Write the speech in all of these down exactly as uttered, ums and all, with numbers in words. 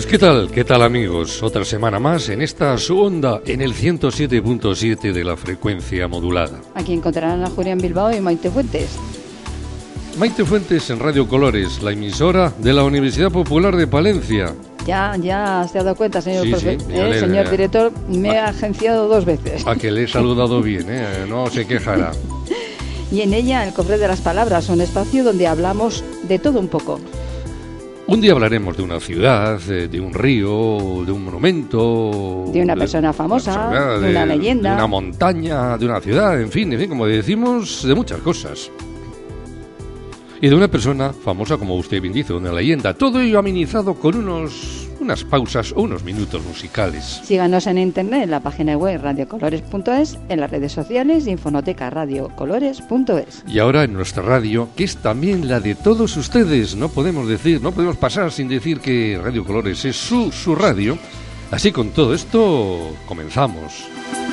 Pues qué tal, qué tal amigos, otra semana más en esta su onda en el ciento siete punto siete de la frecuencia modulada. Aquí encontrarán a Julián Bilbao y Maite Fuentes. Maite Fuentes en Radio Colores, la emisora de la Universidad Popular de Palencia. Ya, ya se ha dado cuenta, señor, sí, profe, sí, eh, le, señor le, director, me ha agenciado dos veces. A que le he saludado bien, ¿eh? No se quejará. Y en ella, el Cofre de las Palabras, un espacio donde hablamos de todo un poco. Un día hablaremos de una ciudad, de un río, de un monumento... De una persona famosa, una persona, de, de una leyenda... De una montaña, de una ciudad, en fin, en fin, como decimos, de muchas cosas. Y de una persona famosa, como usted bien dice, una leyenda. Todo ello amenizado con unos, unas pausas o unos minutos musicales. Síganos en internet, en la página web radiocolores punto es, en las redes sociales y Infonoteca radiocolores punto es. Y ahora en nuestra radio, que es también la de todos ustedes. No podemos decir, no podemos pasar sin decir que Radio Colores es su, su radio. Así con todo esto, comenzamos.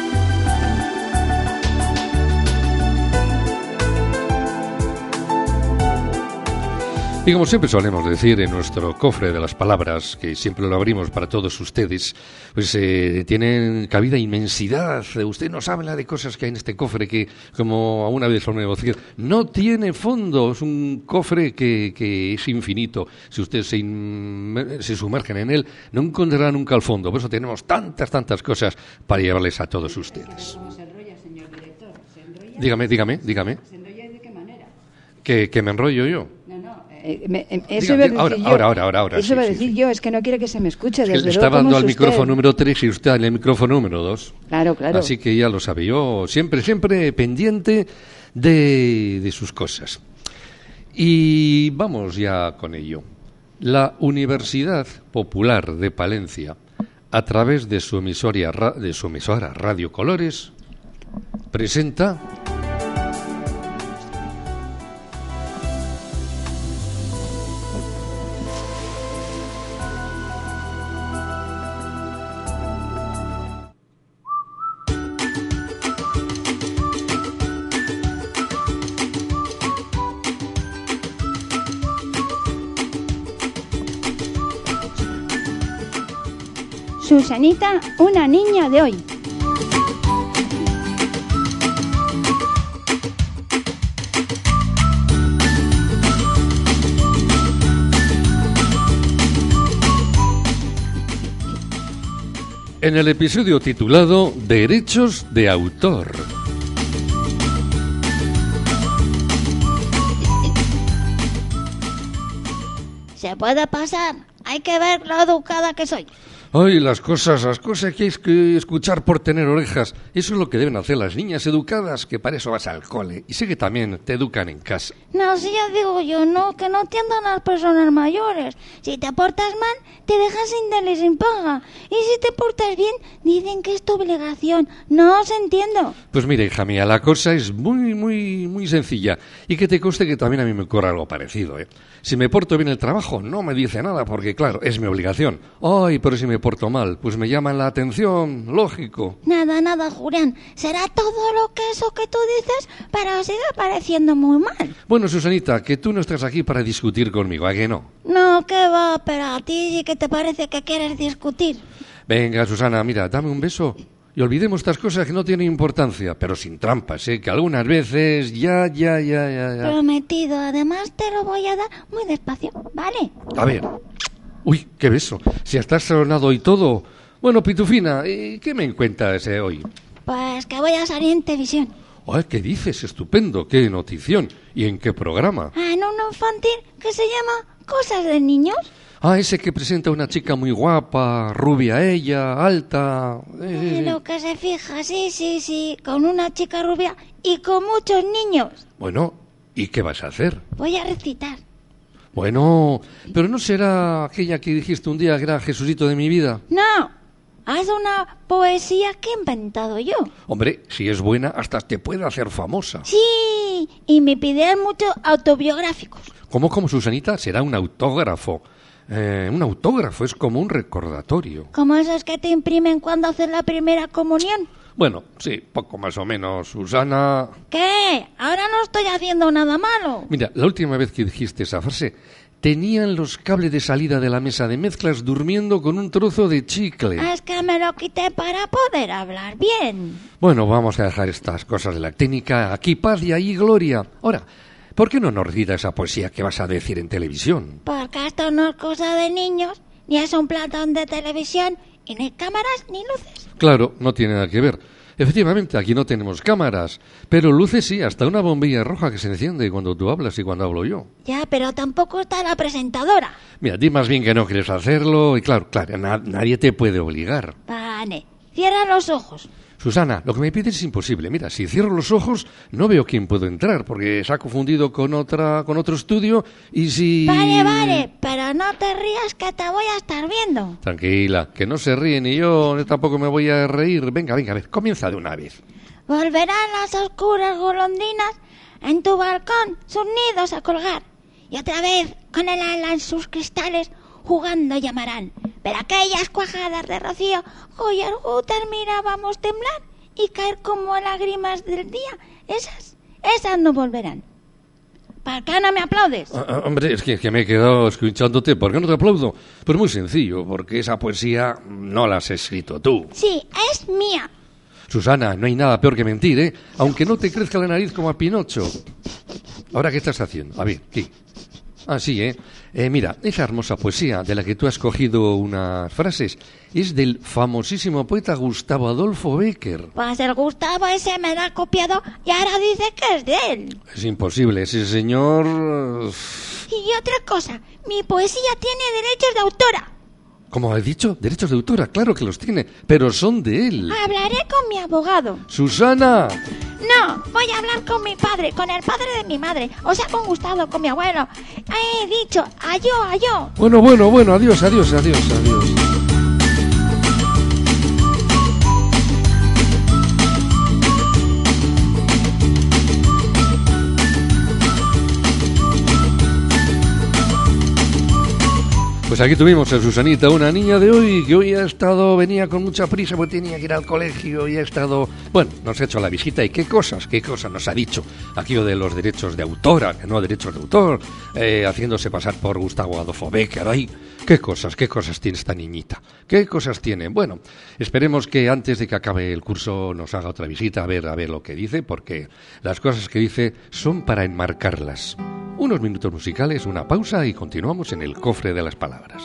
Y como siempre solemos decir en nuestro cofre de las palabras, que siempre lo abrimos para todos ustedes, pues eh, tienen cabida inmensidad. Usted nos habla de cosas que hay en este cofre que, como una vez lo decir, no tiene fondo. Es un cofre que, que es infinito. Si ustedes se, in, se sumergen en él, no encontrarán nunca el fondo. Por eso tenemos tantas, tantas cosas para llevarles a todos ustedes. ¿Cómo se enrolla, señor director? ¿Se enrolla? Dígame, dígame, dígame. ¿Se enrolla de qué manera? ¿Que, que me enrollo yo? Eh, me, eh, eso Diga, iba a decir ahora, yo, ahora, ahora, ahora, ahora, eso sí, iba a sí, decir sí. yo, es que no quiere que se me escuche. Es que desde le estaba luego, dando al ¿cómo es micrófono usted? número tres y usted al micrófono número dos. Claro, claro. Así que ya lo sabe, yo siempre, siempre pendiente de, de sus cosas. Y vamos ya con ello. La Universidad Popular de Palencia, a través de su emisora, de su emisora Radio Colores, presenta... Susanita, una niña de hoy. En el episodio titulado Derechos de Autor. Se puede pasar, hay que ver lo educada que soy. Ay, las cosas, las cosas que hay que escuchar por tener orejas. Eso es lo que deben hacer las niñas educadas, que para eso vas al cole. Y sé que también te educan en casa. No, si ya digo yo, no, que no atiendan a las personas mayores. Si te portas mal, te dejan sin darle sin paga. Y si te portas bien, dicen que es tu obligación. No os entiendo. Pues mira, hija mía, la cosa es muy, muy, muy sencilla. Y que te conste que también a mí me ocurre algo parecido, ¿eh? Si me porto bien el trabajo, no me dice nada, porque claro, es mi obligación. Ay, pero si me porto mal, pues me llaman la atención, lógico. Nada, nada, Julián. Será todo lo que eso que tú dices, pero sigue pareciendo muy mal. Bueno, Susanita, que tú no estás aquí para discutir conmigo, ¿a que no? No, que va, pero a ti sí que te parece que quieres discutir. Venga, Susana, mira, dame un beso. Y olvidemos estas cosas que no tienen importancia, pero sin trampas, ¿eh? Que algunas veces ya, ya, ya, ya, ya. Prometido, además te lo voy a dar muy despacio, ¿vale? A ver. Uy, qué beso. Si estás sonado y todo. Bueno, Pitufina, ¿qué me cuentas eh, hoy? Pues que voy a salir en televisión. Ay, ¿qué dices? Estupendo. ¿Qué notición? ¿Y en qué programa? En un infantil que se llama Cosas de Niños. Ah, ese que presenta a una chica muy guapa, rubia ella, alta... Eh, lo que se fija, sí, sí, sí, con una chica rubia y con muchos niños. Bueno, ¿y qué vas a hacer? Voy a recitar. Bueno, pero ¿no será aquella que dijiste un día que era Jesucito de mi vida? No, es una poesía que he inventado yo. Hombre, si es buena, hasta te puede hacer famosa. Sí, y me piden muchos autobiográficos. ¿Cómo, como Susanita? Será un autógrafo. Eh, un autógrafo es como un recordatorio. Como esos que te imprimen cuando haces la primera comunión. Bueno, sí, poco más o menos, Susana. ¿Qué? Ahora no estoy haciendo nada malo. Mira, la última vez que dijiste esa frase, tenían los cables de salida de la mesa de mezclas durmiendo con un trozo de chicle. Es que me lo quité para poder hablar bien. Bueno, vamos a dejar estas cosas de la técnica. Aquí paz y ahí gloria. Ahora, ¿por qué no nos recitas esa poesía que vas a decir en televisión? Porque esto no es cosa de niños, ni es un platón de televisión, y ni cámaras ni luces. Claro, no tiene nada que ver. Efectivamente, aquí no tenemos cámaras, pero luces sí, hasta una bombilla roja que se enciende cuando tú hablas y cuando hablo yo. Ya, pero tampoco está la presentadora. Mira, di más bien que no quieres hacerlo y claro, claro, na- nadie te puede obligar. Vale, cierra los ojos. Susana, lo que me pides es imposible. Mira, si cierro los ojos no veo quién puedo entrar porque se ha confundido con otra, con otro estudio y si... Vale, vale, pero no te rías que te voy a estar viendo. Tranquila, que no se ríe ni yo, ni tampoco me voy a reír. Venga, venga, a ver, comienza de una vez. Volverán las oscuras golondrinas en tu balcón sus nidos a colgar. Y otra vez, con el ala en sus cristales, jugando llamarán. Pero aquellas cuajadas de rocío, cuyas gotas mirábamos temblar y caer como lágrimas del día, esas, esas no volverán. ¿Por qué no me aplaudes? Ah, ah, hombre, es que, es que me he quedado escuchándote. ¿Por qué no te aplaudo? Pues muy sencillo, porque esa poesía no la has escrito tú. Sí, es mía. Susana, no hay nada peor que mentir, ¿eh? Aunque no te crezca la nariz como a Pinocho. ¿Ahora qué estás haciendo? A ver, ¿qué? Ah, sí, ¿eh? eh mira, esa hermosa poesía de la que tú has cogido unas frases es del famosísimo poeta Gustavo Adolfo Bécquer. Pues el Gustavo ese me la ha copiado y ahora dice que es de él. Es imposible, ese señor... Y otra cosa, mi poesía tiene derechos de autora. Como he dicho, derechos de autora, claro que los tiene, pero son de él. Hablaré con mi abogado. ¡Susana! No, voy a hablar con mi padre, con el padre de mi madre, o sea, con Gustavo, con mi abuelo. He dicho, ayó, ayó. Bueno, bueno, bueno, adiós, adiós, adiós, adiós. Pues aquí tuvimos a Susanita, una niña de hoy que hoy ha estado, venía con mucha prisa porque tenía que ir al colegio y ha estado, bueno, nos ha hecho la visita y qué cosas, qué cosas nos ha dicho. Aquello de los derechos de autora, que no derechos de autor, eh, haciéndose pasar por Gustavo Adolfo Bécquer, ahí, qué cosas, qué cosas tiene esta niñita, qué cosas tiene. Bueno, esperemos que antes de que acabe el curso nos haga otra visita a ver, a ver lo que dice, porque las cosas que dice son para enmarcarlas. Unos minutos musicales, una pausa y continuamos en el cofre de las palabras.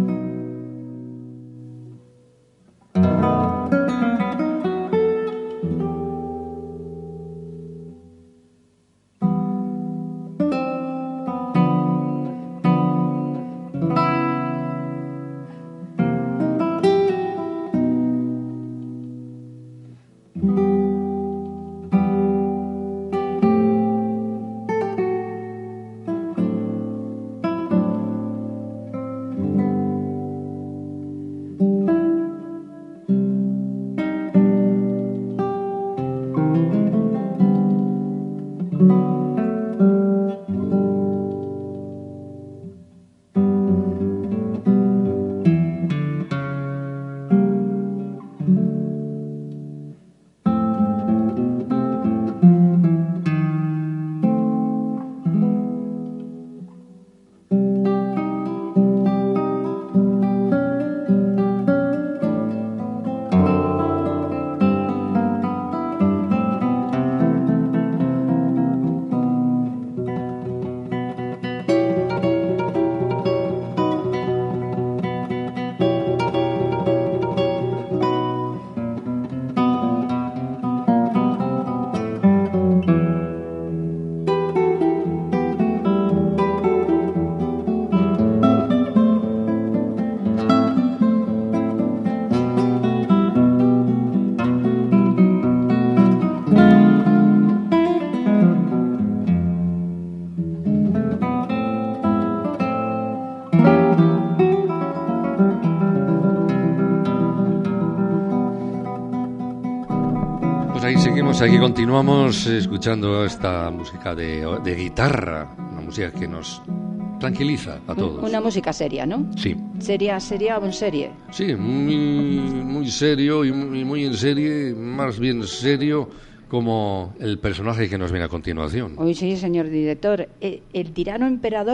Aquí continuamos escuchando esta música de, de guitarra, una música que nos tranquiliza a todos. Una música seria, ¿no? Sí. Seria, seria o en serie. Sí, muy, muy serio y muy, muy en serie, más bien serio como el personaje que nos viene a continuación. Hoy sí, señor director, el, el tirano emperador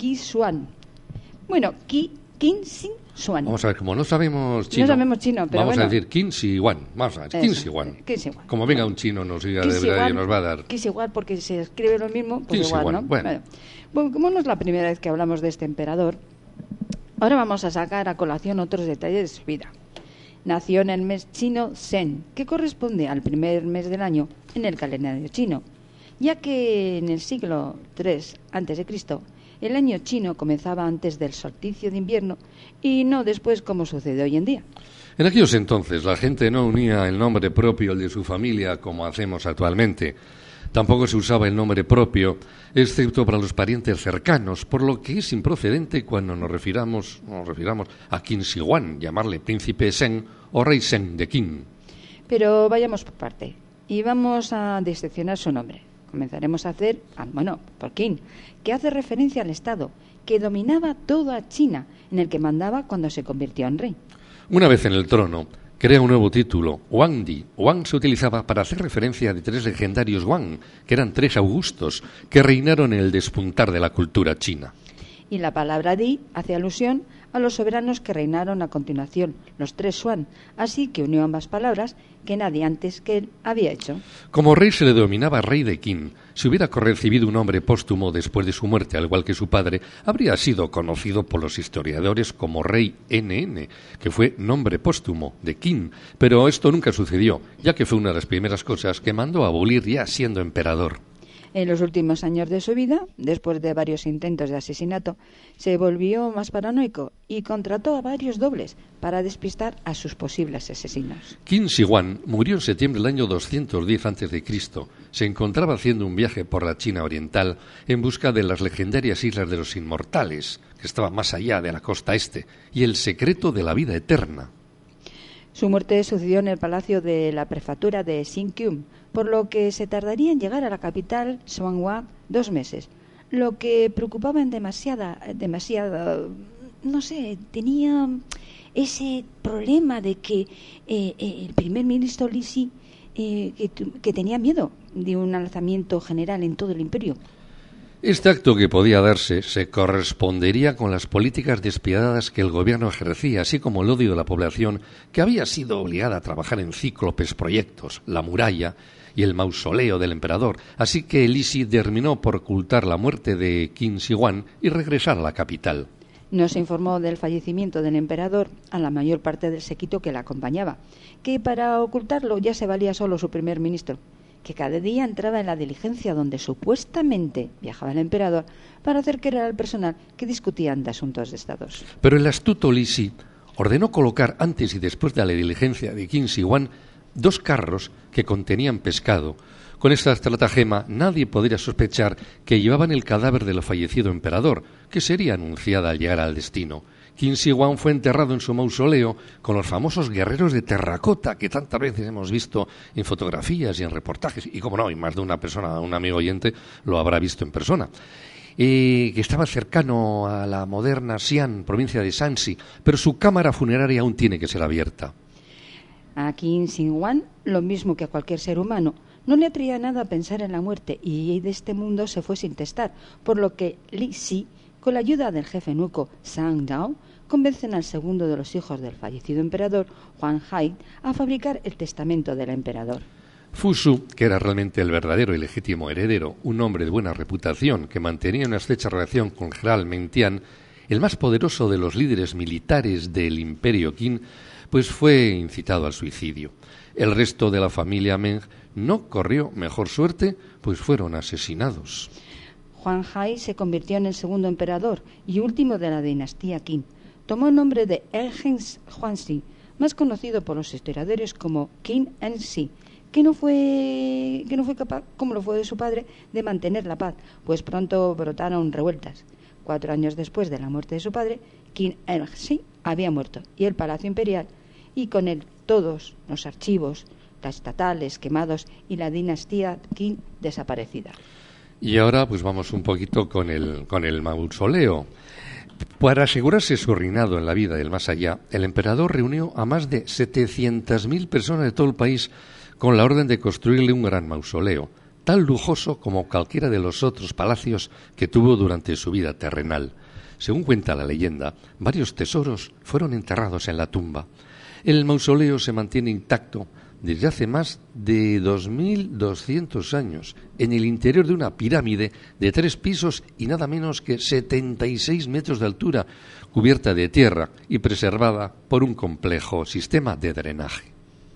Qin Xuan. Bueno, Qi, Qin Shi Xuan. Vamos a ver, como no sabemos chino, no sabemos chino pero vamos bueno. a decir Qin Shi Huang. Vamos a ver, Qin Shi Huang. Como venga un chino nos diga de verdad y nos va a dar. Qin Shi Huang, porque se escribe lo mismo, pues igual, ¿no? Bueno. Bueno. Bueno, como no es la primera vez que hablamos de este emperador, ahora vamos a sacar a colación otros detalles de su vida. Nació en el mes chino Zhen, que corresponde al primer mes del año en el calendario chino, ya que en el siglo tres antes de Cristo el año chino comenzaba antes del solsticio de invierno y no después como sucede hoy en día. En aquellos entonces la gente no unía el nombre propio al de su familia como hacemos actualmente. Tampoco se usaba el nombre propio, excepto para los parientes cercanos, por lo que es improcedente cuando nos refiramos, nos refiramos a Qin Shi Huang, llamarle príncipe Zhen o rey Zhen de Qin. Pero vayamos por parte y vamos a diseccionar su nombre. Comenzaremos a hacer, ah, bueno, por Qin, que hace referencia al Estado, que dominaba toda China, en el que mandaba cuando se convirtió en rey. Una vez en el trono, crea un nuevo título, Huangdi. Huang se utilizaba para hacer referencia de tres legendarios Huang, que eran tres augustos, que reinaron en el despuntar de la cultura china. Y la palabra Di hace alusión a los soberanos que reinaron a continuación, los tres Xuan, así que unió ambas palabras que nadie antes que él había hecho. Como rey se le denominaba rey de Qin. Si hubiera recibido un nombre póstumo después de su muerte, al igual que su padre, habría sido conocido por los historiadores como rey N N, que fue nombre póstumo de Qin, pero esto nunca sucedió, ya que fue una de las primeras cosas que mandó a abolir ya siendo emperador. En los últimos años de su vida, después de varios intentos de asesinato, se volvió más paranoico y contrató a varios dobles para despistar a sus posibles asesinos. Qin Shi Huang murió en septiembre del año doscientos diez antes de Cristo. Se encontraba haciendo un viaje por la China oriental en busca de las legendarias Islas de los Inmortales, que estaban más allá de la costa este, y el secreto de la vida eterna. Su muerte sucedió en el palacio de la prefectura de Xinqiu, por lo que se tardaría en llegar a la capital, Xuanhua, dos meses, lo que preocupaba en demasiada, demasiada, no sé, tenía ese problema de que eh, eh, el primer ministro Li Shi, eh, que, que tenía miedo de un alzamiento general en todo el imperio. Este acto que podía darse se correspondería con las políticas despiadadas que el gobierno ejercía, así como el odio de la población que había sido obligada a trabajar en cíclopes proyectos, la muralla y el mausoleo del emperador, así que Li Shi terminó por ocultar la muerte de Qin Shi Huang y regresar a la capital. No se informó del fallecimiento del emperador a la mayor parte del séquito que le acompañaba, que para ocultarlo ya se valía solo su primer ministro, que cada día entraba en la diligencia donde supuestamente viajaba el emperador para hacer creer al personal que discutían de asuntos de estados. Pero el astuto Li Shi ordenó colocar antes y después de la diligencia de Qin Shi Huang dos carros que contenían pescado. Con esta estratagema nadie podría sospechar que llevaban el cadáver del fallecido emperador, que sería anunciada al llegar al destino. Qin Shi Huang fue enterrado en su mausoleo con los famosos guerreros de terracota que tantas veces hemos visto en fotografías y en reportajes, y como no, y más de una persona, un amigo oyente, lo habrá visto en persona. Eh, que estaba cercano a la moderna Xi'an, provincia de Shanxi, pero su cámara funeraria aún tiene que ser abierta. A Qin Shi Huang, lo mismo que a cualquier ser humano, no le atraía nada pensar en la muerte y de este mundo se fue sin testar, por lo que Li Shi, con la ayuda del jefe eunuco Zhang Yao, convencen al segundo de los hijos del fallecido emperador, Huang Hai, a fabricar el testamento del emperador. Fu Su, que era realmente el verdadero y legítimo heredero, un hombre de buena reputación que mantenía una estrecha relación con el general Meng Tian, el más poderoso de los líderes militares del imperio Qin, pues fue incitado al suicidio. El resto de la familia Meng no corrió mejor suerte, pues fueron asesinados. Huang Hai se convirtió en el segundo emperador y último de la dinastía Qin. Tomó el nombre de Engen Huangxi, más conocido por los historiadores como Qin Enxi, que no fue que no fue capaz, como lo fue de su padre, de mantener la paz, pues pronto brotaron revueltas. Cuatro años después de la muerte de su padre, Qin Enxi había muerto y el palacio imperial, y con él todos los archivos estatales quemados y la dinastía Qin desaparecida. Y ahora pues vamos un poquito con el, con el mausoleo. Para asegurarse su reinado en la vida y el más allá, el emperador reunió a más de setecientas mil personas de todo el país con la orden de construirle un gran mausoleo, tan lujoso como cualquiera de los otros palacios que tuvo durante su vida terrenal. Según cuenta la leyenda, varios tesoros fueron enterrados en la tumba. El mausoleo se mantiene intacto desde hace más de dos mil doscientos años, en el interior de una pirámide de tres pisos y nada menos que setenta y seis metros de altura, cubierta de tierra y preservada por un complejo sistema de drenaje.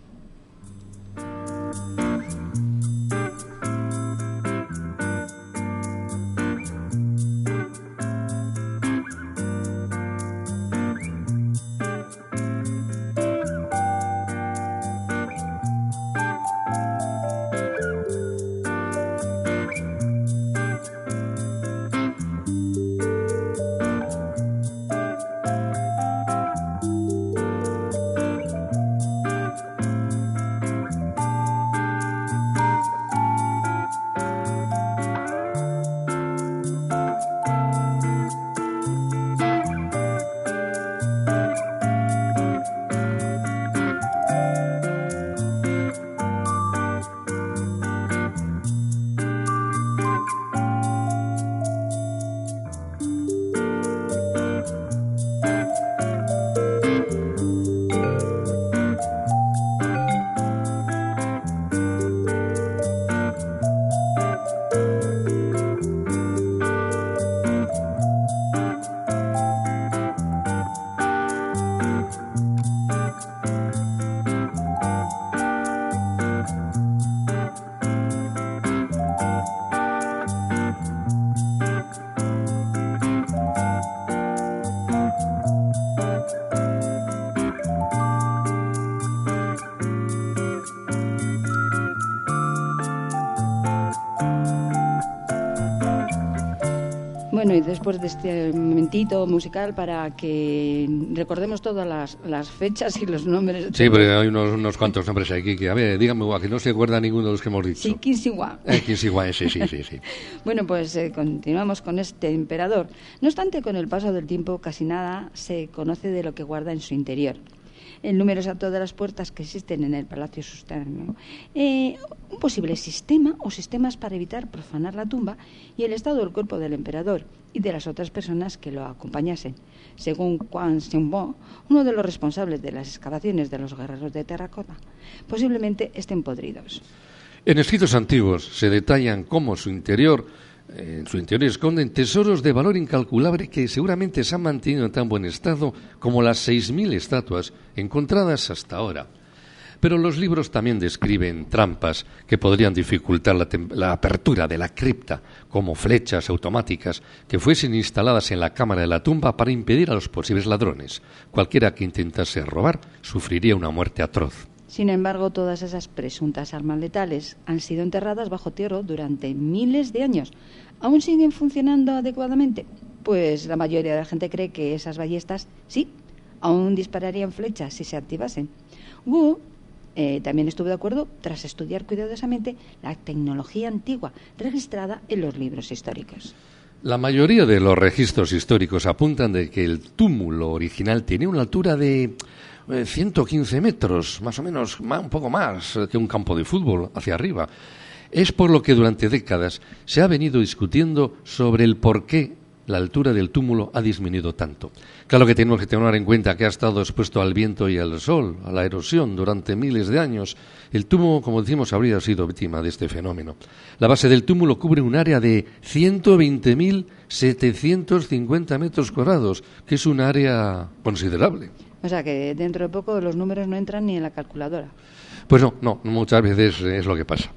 Bueno, y después de este momentito musical para que recordemos todas las, las fechas y los nombres. Sí, pero hay unos, unos cuantos nombres aquí que, a ver, dígame, a que no se acuerda ninguno de los que hemos dicho. Sí, Qin Shi Huang. Eh, Qin Shi Huang, sí, sí, sí, sí. Bueno, pues eh, continuamos con este emperador. No obstante, con el paso del tiempo casi nada se conoce de lo que guarda en su interior. El número exacto de las puertas que existen en el Palacio Subterráneo, eh, un posible sistema o sistemas para evitar profanar la tumba y el estado del cuerpo del emperador y de las otras personas que lo acompañasen. Según Quan Xiongbo, uno de los responsables de las excavaciones de los guerreros de terracota, posiblemente estén podridos. En escritos antiguos se detallan cómo su interior, en su interior esconden tesoros de valor incalculable que seguramente se han mantenido en tan buen estado como las seis mil estatuas encontradas hasta ahora. Pero los libros también describen trampas que podrían dificultar la, la apertura de la cripta, como flechas automáticas que fuesen instaladas en la cámara de la tumba para impedir a los posibles ladrones. Cualquiera que intentase robar sufriría una muerte atroz. Sin embargo, todas esas presuntas armas letales han sido enterradas bajo tierra durante miles de años. ¿Aún siguen funcionando adecuadamente? Pues la mayoría de la gente cree que esas ballestas, sí, aún dispararían flechas si se activasen. Wu eh, también estuvo de acuerdo tras estudiar cuidadosamente la tecnología antigua registrada en los libros históricos. La mayoría de los registros históricos apuntan de que el túmulo original tenía una altura de ciento quince metros, más o menos, un poco más que un campo de fútbol hacia arriba. Es por lo que durante décadas se ha venido discutiendo sobre el por qué la altura del túmulo ha disminuido tanto. Claro que tenemos que tener en cuenta que ha estado expuesto al viento y al sol, a la erosión, durante miles de años. El túmulo, como decimos, habría sido víctima de este fenómeno. La base del túmulo cubre un área de ciento veinte mil setecientos cincuenta metros cuadrados, que es un área considerable. O sea que dentro de poco los números no entran ni en la calculadora. Pues no, no, muchas veces es lo que pasa.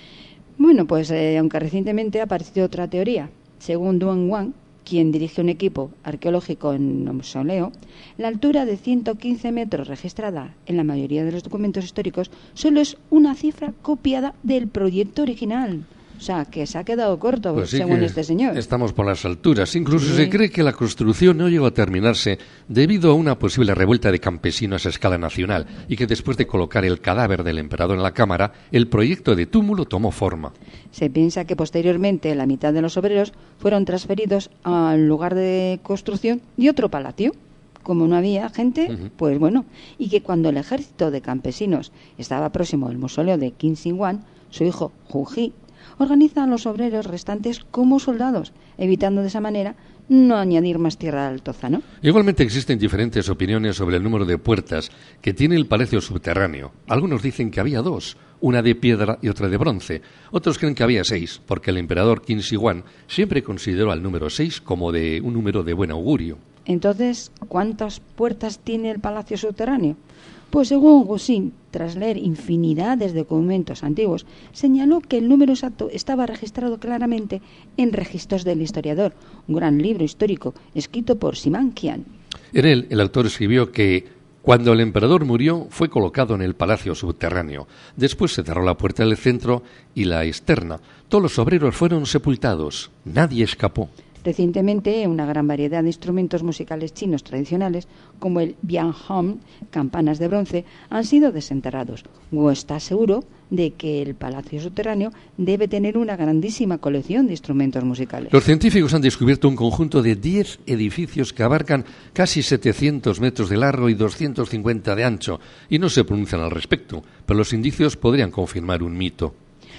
Bueno, pues eh, aunque recientemente ha aparecido otra teoría. Según Duan Wang, quien dirige un equipo arqueológico en el mausoleo, la altura de ciento quince metros registrada en la mayoría de los documentos históricos solo es una cifra copiada del proyecto original. O sea, que se ha quedado corto, pues sí, según este señor. Estamos por las alturas. Incluso sí. Se cree que la construcción no llegó a terminarse debido a una posible revuelta de campesinos a escala nacional y que después de colocar el cadáver del emperador en la cámara, el proyecto de túmulo tomó forma. Se piensa que posteriormente la mitad de los obreros fueron transferidos al lugar de construcción de otro palacio. Como no había gente, uh-huh. pues bueno, y que cuando el ejército de campesinos estaba próximo al mausoleo de Qin Shi Huang, su hijo Hu Ji organiza a los obreros restantes como soldados, evitando de esa manera no añadir más tierra al Altozano. Igualmente existen diferentes opiniones sobre el número de puertas que tiene el palacio subterráneo. Algunos dicen que había dos, una de piedra y otra de bronce. Otros creen que había seis, porque el emperador Qin Shi Huang siempre consideró al número seis como de un número de buen augurio. Entonces, ¿cuántas puertas tiene el palacio subterráneo? Pues según Guxin, tras leer infinidades de documentos antiguos, señaló que el número exacto estaba registrado claramente en Registros del Historiador, un gran libro histórico escrito por Simon Qian. En él, el autor escribió que cuando el emperador murió, fue colocado en el palacio subterráneo. Después se cerró la puerta del centro y la externa. Todos los obreros fueron sepultados. Nadie escapó. Recientemente, una gran variedad de instrumentos musicales chinos tradicionales, como el bianhong, campanas de bronce, han sido desenterrados. Wu está seguro de que el palacio subterráneo debe tener una grandísima colección de instrumentos musicales. Los científicos han descubierto un conjunto de diez edificios que abarcan casi setecientos metros de largo y doscientos cincuenta de ancho, y no se pronuncian al respecto, pero los indicios podrían confirmar un mito.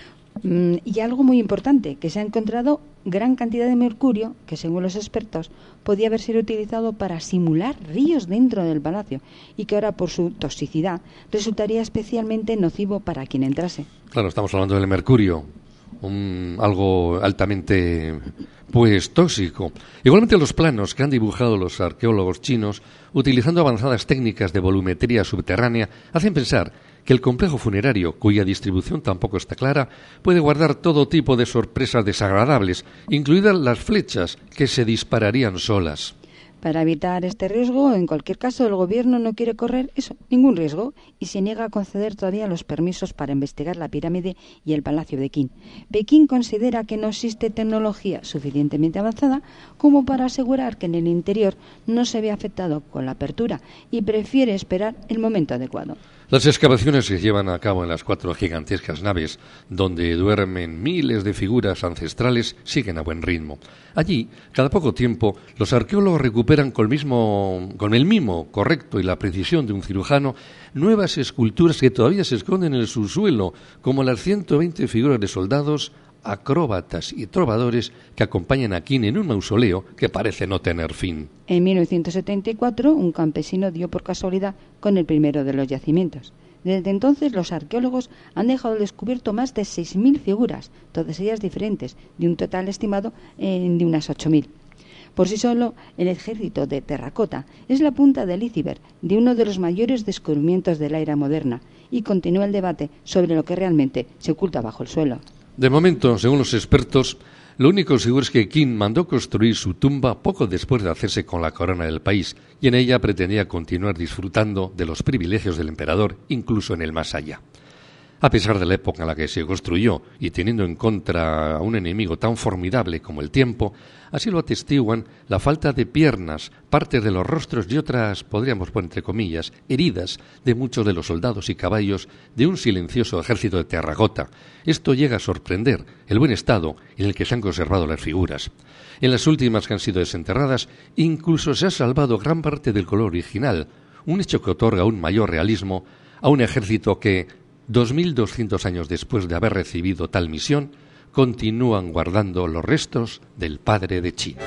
Mm, y algo muy importante, que se ha encontrado gran cantidad de mercurio que, según los expertos, podía haber sido utilizado para simular ríos dentro del palacio y que ahora, por su toxicidad, resultaría especialmente nocivo para quien entrase. Claro, estamos hablando del mercurio, un, algo altamente, pues, tóxico. Igualmente los planos que han dibujado los arqueólogos chinos, utilizando avanzadas técnicas de volumetría subterránea, hacen pensar que el complejo funerario, cuya distribución tampoco está clara, puede guardar todo tipo de sorpresas desagradables, incluidas las flechas que se dispararían solas. Para evitar este riesgo, en cualquier caso, el gobierno no quiere correr eso, ningún riesgo, y se niega a conceder todavía los permisos para investigar la pirámide y el palacio de Qin. Pekín considera que no existe tecnología suficientemente avanzada como para asegurar que en el interior no se ve afectado con la apertura y prefiere esperar el momento adecuado. Las excavaciones se llevan a cabo en las cuatro gigantescas naves, donde duermen miles de figuras ancestrales, siguen a buen ritmo. Allí, cada poco tiempo, los arqueólogos recuperan con el mismo, con el mimo correcto y la precisión de un cirujano nuevas esculturas que todavía se esconden en el subsuelo, como las ciento veinte figuras de soldados, acróbatas y trovadores que acompañan a Qin en un mausoleo que parece no tener fin. En mil novecientos setenta y cuatro, un campesino dio por casualidad con el primero de los yacimientos. Desde entonces, los arqueólogos han dejado al descubierto más de seis mil figuras, todas ellas diferentes, de un total estimado eh, de unas ocho mil. Por sí solo, el ejército de terracota es la punta del iceberg de uno de los mayores descubrimientos de la era moderna, y continúa el debate sobre lo que realmente se oculta bajo el suelo. De momento, según los expertos, lo único seguro es que Qin mandó construir su tumba poco después de hacerse con la corona del país, y en ella pretendía continuar disfrutando de los privilegios del emperador, incluso en el más allá. A pesar de la época en la que se construyó y teniendo en contra a un enemigo tan formidable como el tiempo, así lo atestiguan la falta de piernas, partes de los rostros y otras, podríamos poner entre comillas, heridas de muchos de los soldados y caballos de un silencioso ejército de terracota. Esto llega a sorprender el buen estado en el que se han conservado las figuras. En las últimas que han sido desenterradas, incluso se ha salvado gran parte del color original, un hecho que otorga un mayor realismo a un ejército que, dos mil doscientos años después de haber recibido tal misión, continúan guardando los restos del padre de Qin.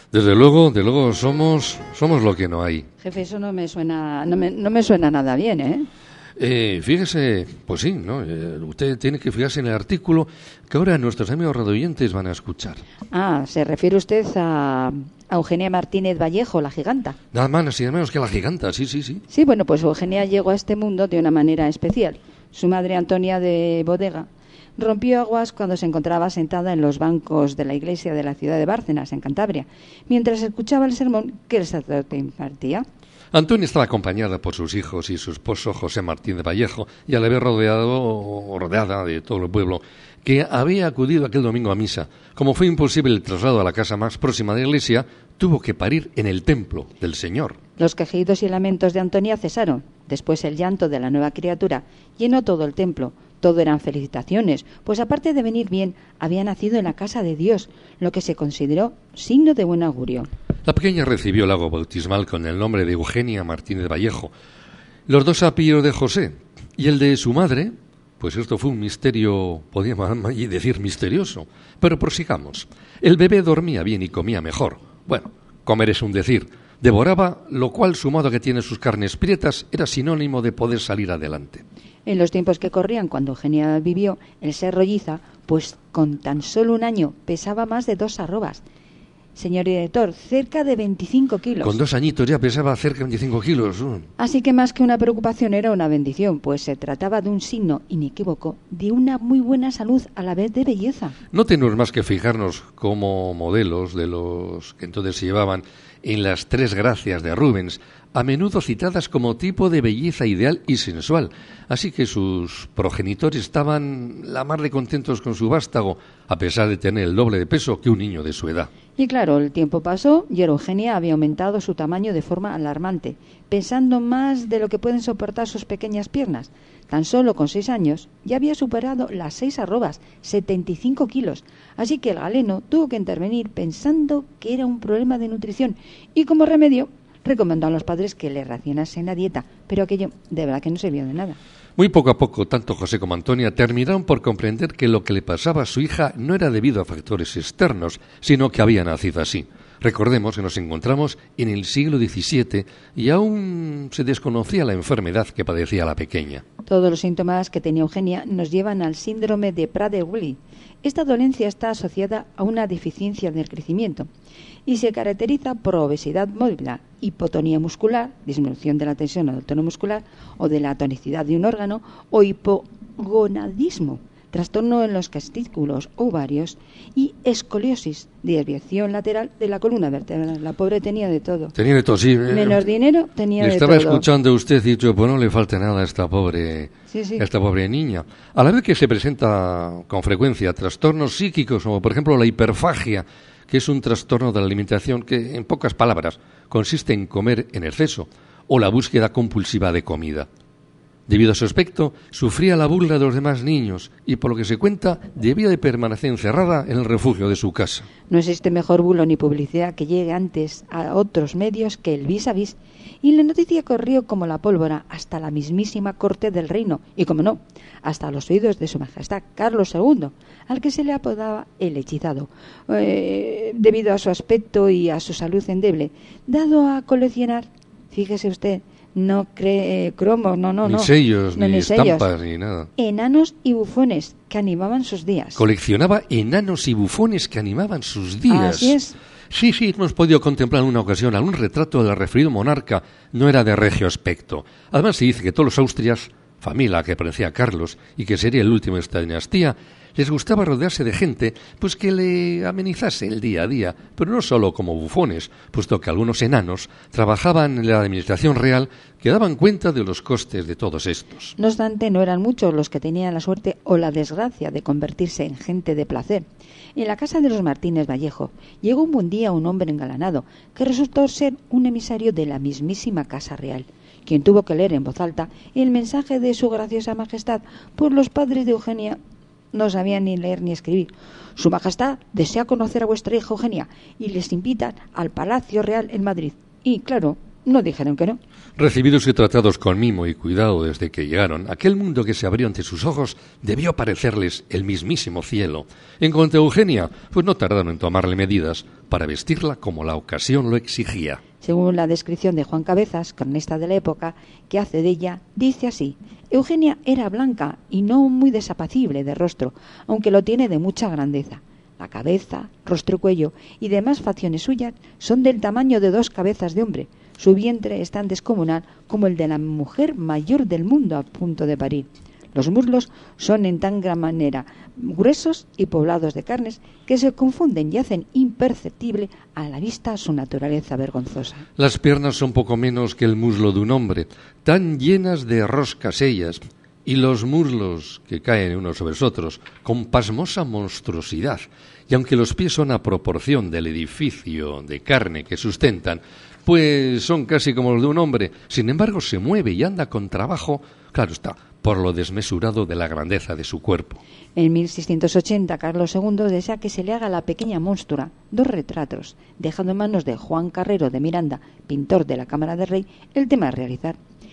Desde luego, de luego somos somos lo que no hay. Jefe, eso no me suena, no me, no me suena nada bien, ¿eh? Eh, fíjese, pues sí, ¿no? Eh, usted tiene que fijarse en el artículo que ahora nuestros amigos radioyentes van a escuchar. Ah, ¿se refiere usted a, a Eugenia Martínez Vallejo, la giganta? Nada más y nada menos que la giganta, sí, sí, sí. Sí, bueno, pues Eugenia llegó a este mundo de una manera especial. Su madre, Antonia de Bodega, rompió aguas cuando se encontraba sentada en los bancos de la iglesia de la ciudad de Bárcenas, en Cantabria, mientras escuchaba el sermón que el sacerdote impartía. Antonia estaba acompañada por sus hijos y su esposo José Martín de Vallejo, y al haber rodeado, rodeada de todo el pueblo que había acudido aquel domingo a misa, como fue imposible el traslado a la casa más próxima de la iglesia, tuvo que parir en el templo del Señor. Los quejidos y lamentos de Antonia cesaron. Después el llanto de la nueva criatura llenó todo el templo. Todo eran felicitaciones, pues aparte de venir bien, había nacido en la casa de Dios, lo que se consideró signo de buen augurio. La pequeña recibió el agua bautismal con el nombre de Eugenia Martínez Vallejo. Los dos apellidos de José y el de su madre, pues esto fue un misterio, podríamos decir misterioso. Pero prosigamos. El bebé dormía bien y comía mejor. Bueno, comer es un decir. Devoraba, lo cual, sumado a que tiene sus carnes prietas, era sinónimo de poder salir adelante. En los tiempos que corrían, cuando Eugenia vivió, el ser rolliza, pues con tan solo un año pesaba más de dos arrobas. Señor director, cerca de veinticinco kilos. Con dos añitos ya pesaba cerca de veinticinco kilos. Uh. Así que más que una preocupación era una bendición, pues se trataba de un signo inequívoco de una muy buena salud a la vez de belleza. No tenemos más que fijarnos como modelos de los que entonces se llevaban en las tres gracias de Rubens, a menudo citadas como tipo de belleza ideal y sensual. Así que sus progenitores estaban la mar de contentos con su vástago, a pesar de tener el doble de peso que un niño de su edad. Y claro, el tiempo pasó y Eugenia había aumentado su tamaño de forma alarmante, pesando más de lo que pueden soportar sus pequeñas piernas. Tan solo con seis años ya había superado las seis arrobas, setenta y cinco kilos. Así que el galeno tuvo que intervenir pensando que era un problema de nutrición y como remedio recomendó a los padres que le racionasen la dieta, pero aquello de verdad que no sirvió de nada. Muy poco a poco, tanto José como Antonia terminaron por comprender que lo que le pasaba a su hija no era debido a factores externos, sino que había nacido así. Recordemos que nos encontramos en el siglo diecisiete y aún se desconocía la enfermedad que padecía la pequeña. Todos los síntomas que tenía Eugenia nos llevan al síndrome de Prader-Willi. Esta dolencia está asociada a una deficiencia del crecimiento y se caracteriza por obesidad mórbida, hipotonía muscular, disminución de la tensión o del tono muscular o de la tonicidad de un órgano, o hipogonadismo, trastorno en los testículos, ovarios, y escoliosis, desviación lateral de la columna vertebral. La pobre tenía de todo. Tenía de todo, sí. Menos dinero, tenía de todo. Estaba escuchando usted y dicho, pues no le falta nada a esta pobre, sí, sí. a esta pobre niña. A la vez que se presenta con frecuencia trastornos psíquicos, como por ejemplo la hiperfagia, que es un trastorno de la alimentación que, en pocas palabras, consiste en comer en exceso, o la búsqueda compulsiva de comida. Debido a su aspecto, sufría la burla de los demás niños y, por lo que se cuenta, debía de permanecer encerrada en el refugio de su casa. No existe mejor bulo ni publicidad que llegue antes a otros medios que el vis a vis, y la noticia corrió como la pólvora hasta la mismísima corte del reino, y como no, hasta los oídos de su majestad Carlos segundo, al que se le apodaba el hechizado, eh, debido a su aspecto y a su salud endeble, dado a coleccionar, fíjese usted, no cree cromos, no, no, ni no. sellos, no, ni, ni estampas, sellos. Ni nada. Enanos y bufones que animaban sus días. Coleccionaba enanos y bufones que animaban sus días. Así es. Sí, sí, hemos podido contemplar en una ocasión algún retrato del referido monarca. No era de regio aspecto. Además se dice que todos los austrias, familia que pertenecía a Carlos y que sería el último de esta dinastía, les gustaba rodearse de gente pues que le amenizase el día a día, pero no solo como bufones, puesto que algunos enanos trabajaban en la administración real que daban cuenta de los costes de todos estos. No obstante, no eran muchos los que tenían la suerte o la desgracia de convertirse en gente de placer. En la casa de los Martínez Vallejo llegó un buen día un hombre engalanado que resultó ser un emisario de la mismísima Casa Real, quien tuvo que leer en voz alta el mensaje de su graciosa majestad, pues los padres de Eugenia no sabían ni leer ni escribir. Su majestad desea conocer a vuestra hija Eugenia y les invitan al Palacio Real en Madrid. Y claro, no dijeron que no. Recibidos y tratados con mimo y cuidado desde que llegaron, aquel mundo que se abrió ante sus ojos debió parecerles el mismísimo cielo. En cuanto a Eugenia, pues no tardaron en tomarle medidas para vestirla como la ocasión lo exigía. Según la descripción de Juan Cabezas, cronista de la época, que hace de ella, dice así: Eugenia era blanca y no muy desapacible de rostro, aunque lo tiene de mucha grandeza. La cabeza, rostro y cuello y demás facciones suyas son del tamaño de dos cabezas de hombre. Su vientre es tan descomunal como el de la mujer mayor del mundo a punto de parir. Los muslos son en tan gran manera gruesos y poblados de carnes que se confunden y hacen imperceptible a la vista su naturaleza vergonzosa. Las piernas son poco menos que el muslo de un hombre, tan llenas de roscas ellas, y los muslos que caen unos sobre otros con pasmosa monstruosidad, y aunque los pies son a proporción del edificio de carne que sustentan, pues son casi como los de un hombre, sin embargo se mueve y anda con trabajo, claro está, por lo desmesurado de la grandeza de su cuerpo. En mil seiscientos ochenta, Carlos segundo desea que se le haga a la pequeña monstrua dos retratos, dejando en manos de Juan Carrero de Miranda, pintor de la Cámara del Rey, el tema a realizar.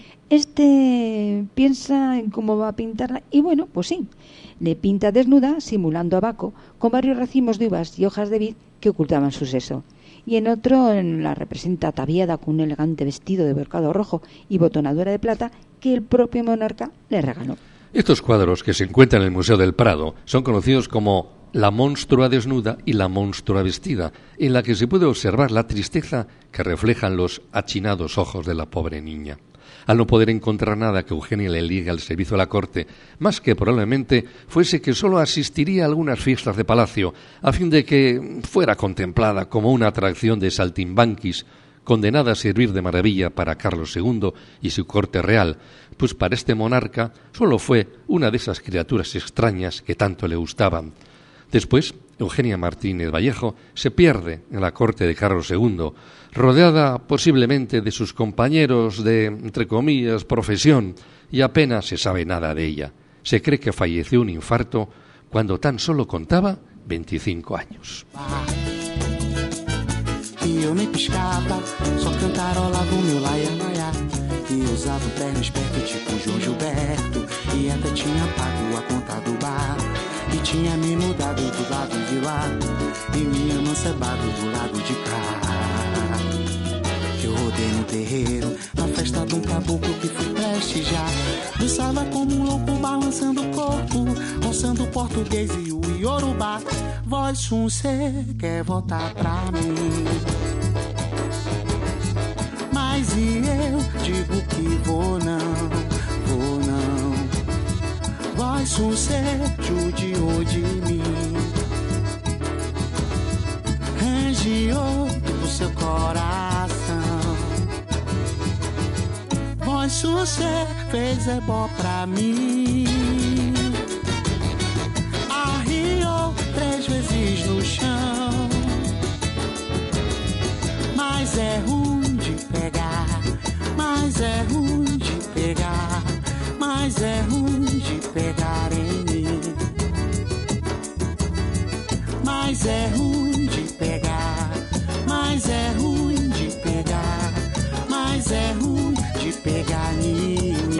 Este piensa en cómo va a pintarla y bueno, pues sí, le pinta desnuda, simulando a Baco, con varios racimos de uvas y hojas de vid que ocultaban su seso. Y en otro la representa ataviada con un elegante vestido de brocado rojo y botonadura de plata que el propio monarca le regaló. Estos cuadros, que se encuentran en el Museo del Prado, son conocidos como La monstrua desnuda y La monstrua vestida, en la que se puede observar la tristeza que reflejan los achinados ojos de la pobre niña. Al no poder encontrar nada que Eugenia le ligue al servicio de la corte, más que probablemente fuese que solo asistiría a algunas fiestas de palacio, a fin de que fuera contemplada como una atracción de saltimbanquis, condenada a servir de maravilla para Carlos segundo y su corte real, pues para este monarca solo fue una de esas criaturas extrañas que tanto le gustaban. Después, Eugenia Martínez Vallejo se pierde en la corte de Carlos segundo, rodeada posiblemente de sus compañeros de, entre comillas, profesión, y apenas se sabe nada de ella. Se cree que falleció un infarto cuando tan solo contaba veinticinco años. E eu nem piscava, só cantarolava o meu laia-laia. E usava um terno esperto tipo João Gilberto. E até tinha pago a conta do bar. E tinha me mudado do lado de lá. E me amancebado do lado de cá. Eu rodei no terreiro, na festa de um caboclo que fui prestigiar. Dançava como um louco, balançando o corpo, roçando o português e o iorubá. Voz um ser quer voltar pra mim, mas e eu digo que vou não, vou não. Voz um ser judiou de mim, rangiou do seu coração. Voz um ser fez ebó pra mim, arriou três vezes no chão, mas é ruim de pegar, mas é ruim de pegar, mas é ruim de pegar em mim, mas é ruim de pegar, mas é ruim de pegar, mas é ruim de pegar em mim.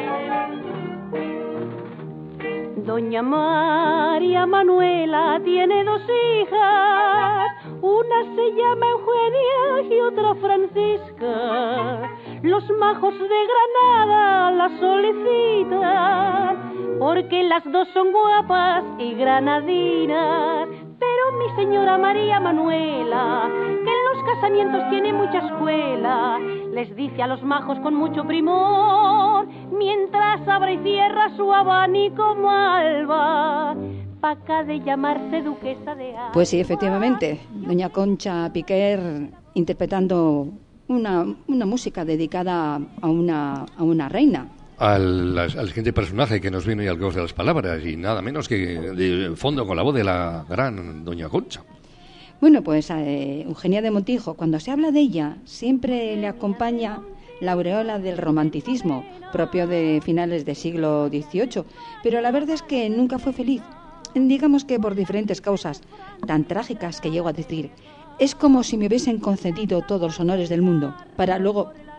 Doña María Manuela tiene dos hijas, una se llama Eugenia y otra Francisca. Los majos de Granada la solicitan, porque las dos son guapas y granadinas. Pero mi señora María Manuela, que en los casamientos tiene mucha escuela, les dice a los majos con mucho primor, mientras abre y cierra su abanico malva, paca de llamarse duquesa de Alba. Pues sí, efectivamente, doña Concha Piquer interpretando una, una música dedicada a una, a una reina. Al, al siguiente personaje que nos viene hoy al cabo de las palabras, y nada menos que de fondo con la voz de la gran doña Concha. Bueno, pues eh, Eugenia de Montijo, cuando se habla de ella, siempre le acompaña la aureola del romanticismo, propio de finales del siglo dieciocho, pero la verdad es que nunca fue feliz, digamos que por diferentes causas, tan trágicas que llego a decir, es como si me hubiesen concedido todos los honores del mundo, para luego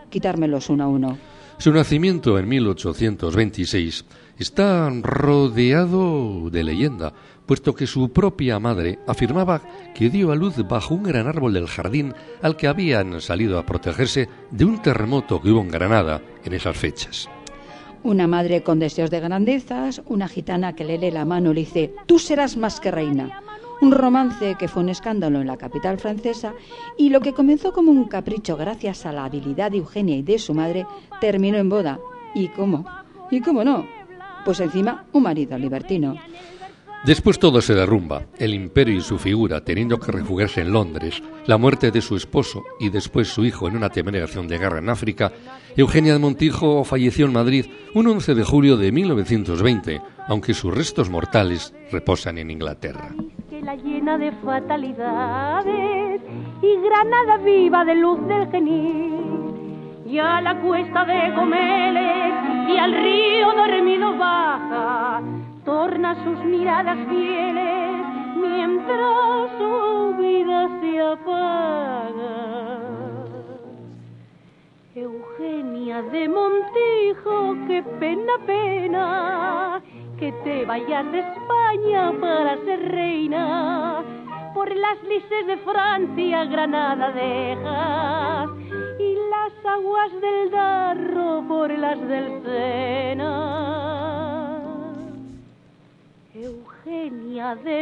quitármelos uno a uno. Su nacimiento en mil ochocientos veintiséis está rodeado de leyenda, puesto que su propia madre afirmaba que dio a luz bajo un gran árbol del jardín al que habían salido a protegerse de un terremoto que hubo en Granada en esas fechas. Una madre con deseos de grandezas, una gitana que le lee la mano y le dice: tú serás más que reina. Un romance que fue un escándalo en la capital francesa y lo que comenzó como un capricho gracias a la habilidad de Eugenia y de su madre terminó en boda. ¿Y cómo? ¿Y cómo no? Pues encima un marido libertino. Después todo se derrumba, el imperio y su figura teniendo que refugiarse en Londres, la muerte de su esposo y después su hijo en una temeraria acción de guerra en África. Eugenia de Montijo falleció en Madrid un once de julio de mil novecientos veinte, aunque sus restos mortales reposan en Inglaterra. Que la llena de fatalidades y Granada viva de luz del genil, y a la cuesta de Comeles y al río dormido baja, torna sus miradas fieles mientras su vida se apaga. Eugenia de Montijo, qué pena, pena, que te vayas de España para ser reina. Por las lices de Francia Granada dejas y las aguas del Darro por las del Sena. Eugenia de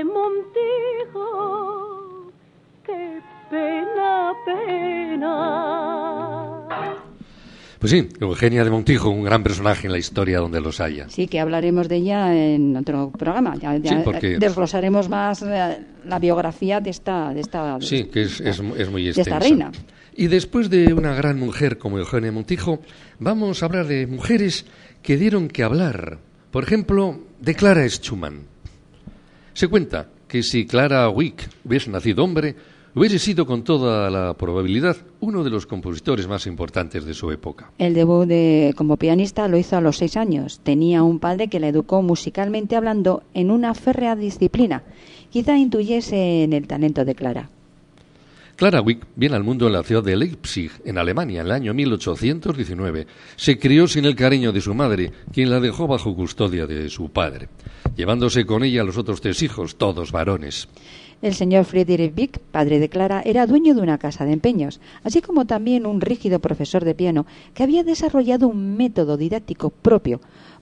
Montijo, qué pena, pena. Pues sí, Eugenia de Montijo, un gran personaje en la historia donde los haya. Sí, que hablaremos de ella en otro programa. Ya, ya sí, porque... desglosaremos más la, la biografía de esta, de esta, sí, que es, es, es muy extensa. De esta reina. Y después de una gran mujer como Eugenia de Montijo, vamos a hablar de mujeres que dieron que hablar. Por ejemplo, de Clara Schumann. Se cuenta que si Clara Wieck hubiese nacido hombre, hubiese sido con toda la probabilidad uno de los compositores más importantes de su época. El debut de, como pianista lo hizo a los seis años. Tenía un padre que la educó musicalmente hablando en una férrea disciplina. Quizá intuyese en el talento de Clara. Clara Wieck viene al mundo en la ciudad de Leipzig, en Alemania, en el año mil ochocientos diecinueve. Se crió sin el cariño de su madre, quien la dejó bajo custodia de su padre, llevándose con ella a los otros tres hijos, todos varones. El señor Friedrich Wieck, padre de Clara, era dueño de una casa de empeños, así como también un rígido profesor de piano que había desarrollado un método didáctico propio,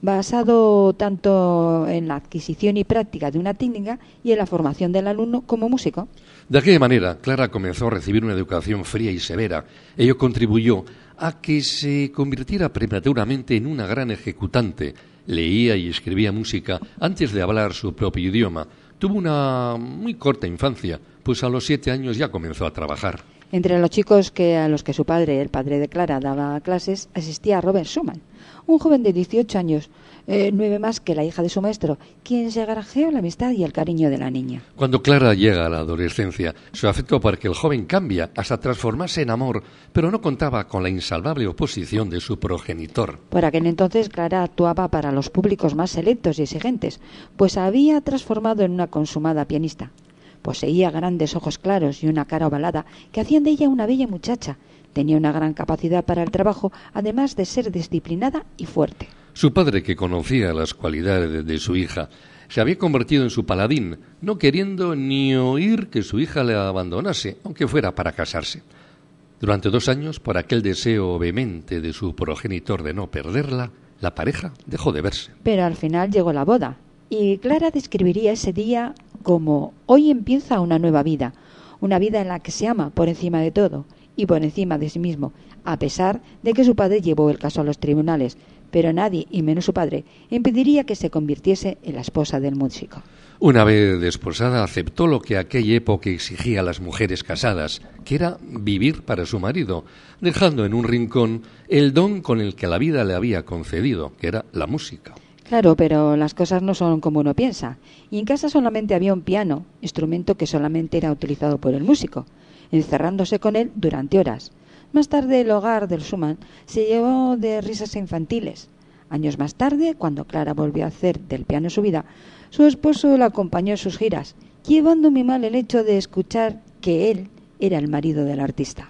basado tanto en la adquisición y práctica de una técnica y en la formación del alumno como músico. De aquella manera, Clara comenzó a recibir una educación fría y severa. Ello contribuyó a que se convirtiera prematuramente en una gran ejecutante. Leía y escribía música antes de hablar su propio idioma. Tuvo una muy corta infancia, pues a los siete años ya comenzó a trabajar. Entre los chicos que a los que su padre, el padre de Clara, daba clases, asistía Robert Schumann, un joven de dieciocho años, eh, nueve más que la hija de su maestro, quien se granjeó la amistad y el cariño de la niña. Cuando Clara llega a la adolescencia, su afecto por aquel joven cambia hasta transformarse en amor, pero no contaba con la insalvable oposición de su progenitor. Por aquel entonces, Clara actuaba para los públicos más selectos y exigentes, pues había transformado en una consumada pianista. Poseía grandes ojos claros y una cara ovalada que hacían de ella una bella muchacha. Tenía una gran capacidad para el trabajo, además de ser disciplinada y fuerte. Su padre, que conocía las cualidades de, de su hija, se había convertido en su paladín, no queriendo ni oír que su hija le abandonase, aunque fuera para casarse. Durante dos años, por aquel deseo vehemente de su progenitor de no perderla, la pareja dejó de verse. Pero al final llegó la boda, y Clara describiría ese día como: hoy empieza una nueva vida, una vida en la que se ama por encima de todo y por encima de sí mismo, a pesar de que su padre llevó el caso a los tribunales, pero nadie, y menos su padre, impediría que se convirtiese en la esposa del músico. Una vez desposada, aceptó lo que aquella época exigía a las mujeres casadas, que era vivir para su marido, dejando en un rincón el don con el que la vida le había concedido, que era la música. Claro, pero las cosas no son como uno piensa. Y en casa solamente había un piano, instrumento que solamente era utilizado por el músico, encerrándose con él durante horas. Más tarde el hogar del Schumann se llenó de risas infantiles. Años más tarde, cuando Clara volvió a hacer del piano su vida, su esposo la acompañó en sus giras, llevando muy mal el hecho de escuchar que él era el marido del artista.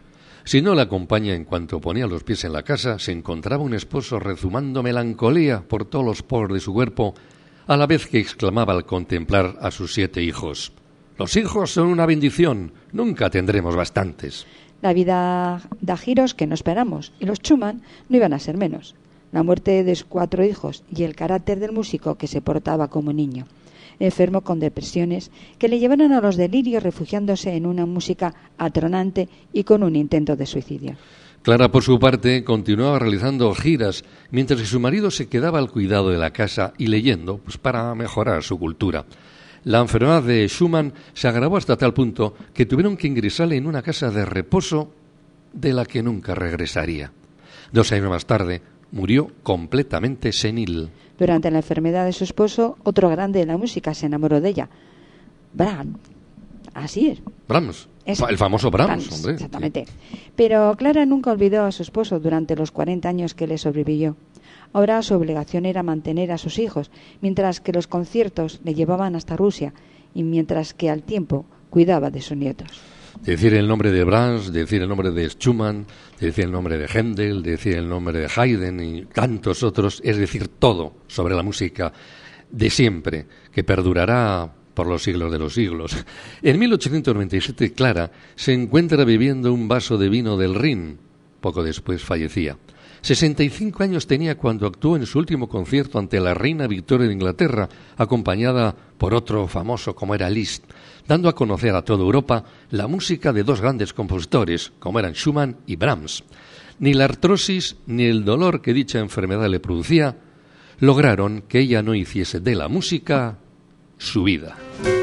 Si no la acompaña, en cuanto ponía los pies en la casa, se encontraba un esposo rezumando melancolía por todos los poros de su cuerpo, a la vez que exclamaba al contemplar a sus siete hijos: «Los hijos son una bendición, nunca tendremos bastantes». La vida da giros que no esperamos, y los Schumann no iban a ser menos. La muerte de sus cuatro hijos y el carácter del músico que se portaba como niño, enfermo con depresiones que le llevaron a los delirios, refugiándose en una música atronante y con un intento de suicidio. Clara, por su parte, continuaba realizando giras, mientras que su marido se quedaba al cuidado de la casa y leyendo, pues para mejorar su cultura. La enfermedad de Schumann se agravó hasta tal punto que tuvieron que ingresarle en una casa de reposo de la que nunca regresaría. Dos años más tarde, murió completamente senil. Durante la enfermedad de su esposo, otro grande de la música se enamoró de ella. Brahms. Así es. Brahms. Es, el famoso Brahms, Brahms hombre. Exactamente. Pero Clara nunca olvidó a su esposo durante los cuarenta años que le sobrevivió. Ahora su obligación era mantener a sus hijos, mientras que los conciertos le llevaban hasta Rusia y mientras que al tiempo cuidaba de sus nietos. Decir el nombre de Brahms, decir el nombre de Schumann, decir el nombre de Händel, decir el nombre de Haydn y tantos otros, es decir todo sobre la música de siempre, que perdurará por los siglos de los siglos. En mil ochocientos noventa y siete, Clara se encuentra bebiendo un vaso de vino del Rin. Poco después fallecía. sesenta y cinco años tenía cuando actuó en su último concierto ante la reina Victoria de Inglaterra, acompañada por otro famoso como era Liszt, dando a conocer a toda Europa la música de dos grandes compositores, como eran Schumann y Brahms. Ni la artrosis ni el dolor que dicha enfermedad le producía lograron que ella no hiciese de la música su vida.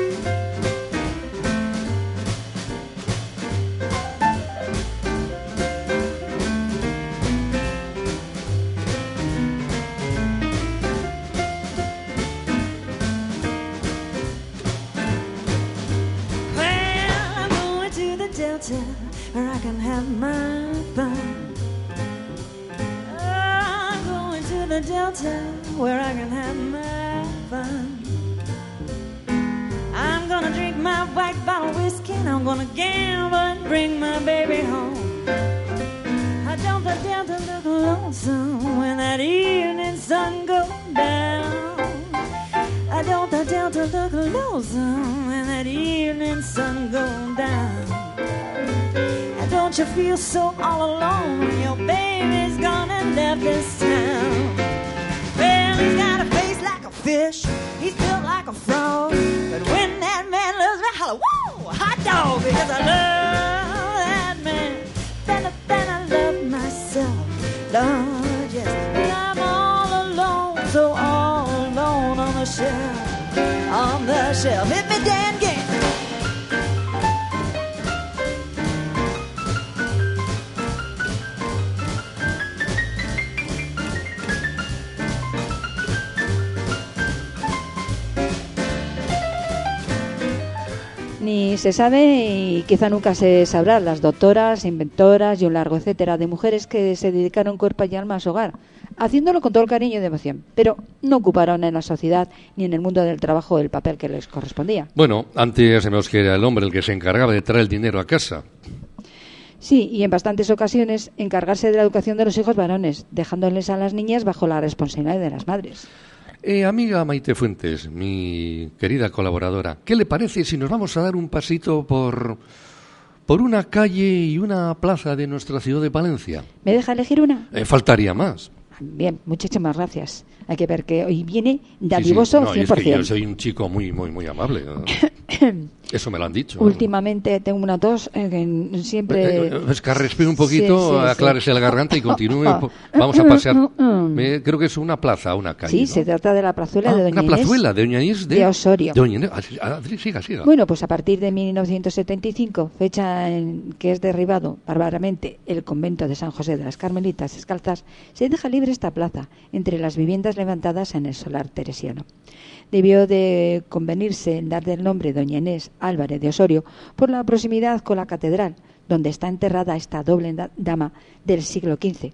Where I can have my fun. I'm going to the Delta where I can have my fun. I'm gonna drink my white bottle whiskey and I'm gonna gamble and bring my baby home. I don't the Delta look lonesome when that evening sun goes down. I don't the Delta look lonesome when that evening sun goes down. Don't you feel so all alone when your baby's gone and left this town? Well, he's got a face like a fish, he's built like a frog, but when that man loves me, holla, whoa, hot dog, because I love that man better than I love myself. Lord, yes, and I'm all alone, so all alone on the shelf, on the shelf. Hit me, Dan Gant. Ni se sabe y quizá nunca se sabrá las doctoras, inventoras y un largo etcétera de mujeres que se dedicaron cuerpo y alma a su hogar, haciéndolo con todo el cariño y devoción, pero no ocuparon en la sociedad ni en el mundo del trabajo el papel que les correspondía. Bueno, antes sabemos que era el hombre el que se encargaba de traer el dinero a casa. Sí, y en bastantes ocasiones encargarse de la educación de los hijos varones, dejándoles a las niñas bajo la responsabilidad de las madres. Eh, amiga Maite Fuentes, mi querida colaboradora, ¿qué le parece si nos vamos a dar un pasito por, por una calle y una plaza de nuestra ciudad de Palencia? ¿Me deja elegir una? Eh, faltaría más. Bien, muchísimas gracias. Hay que ver que hoy viene dadivoso sí, sí. No, cien por ciento. Es que yo soy un chico muy, muy, muy amable. Eso me lo han dicho. Últimamente tengo una tos eh, que siempre... Eh, es que respire un poquito, sí, sí, aclárese sí. la garganta y continúe. Vamos a pasear. Me, creo que es una plaza, una calle. Sí, ¿no? se trata de la plazuela ah, de Doña Una Inés. plazuela de Doña Inés de, de Osorio. De Doña Inés. Ah, siga, siga. Bueno, pues a partir de mil novecientos setenta y cinco, fecha en que es derribado bárbaramente el convento de San José de las Carmelitas Descalzas, se deja libre esta plaza entre las viviendas levantadas en el solar teresiano. Debió de convenirse en darle el nombre Doña Inés Álvarez de Osorio por la proximidad con la catedral, donde está enterrada esta doble dama del siglo quince.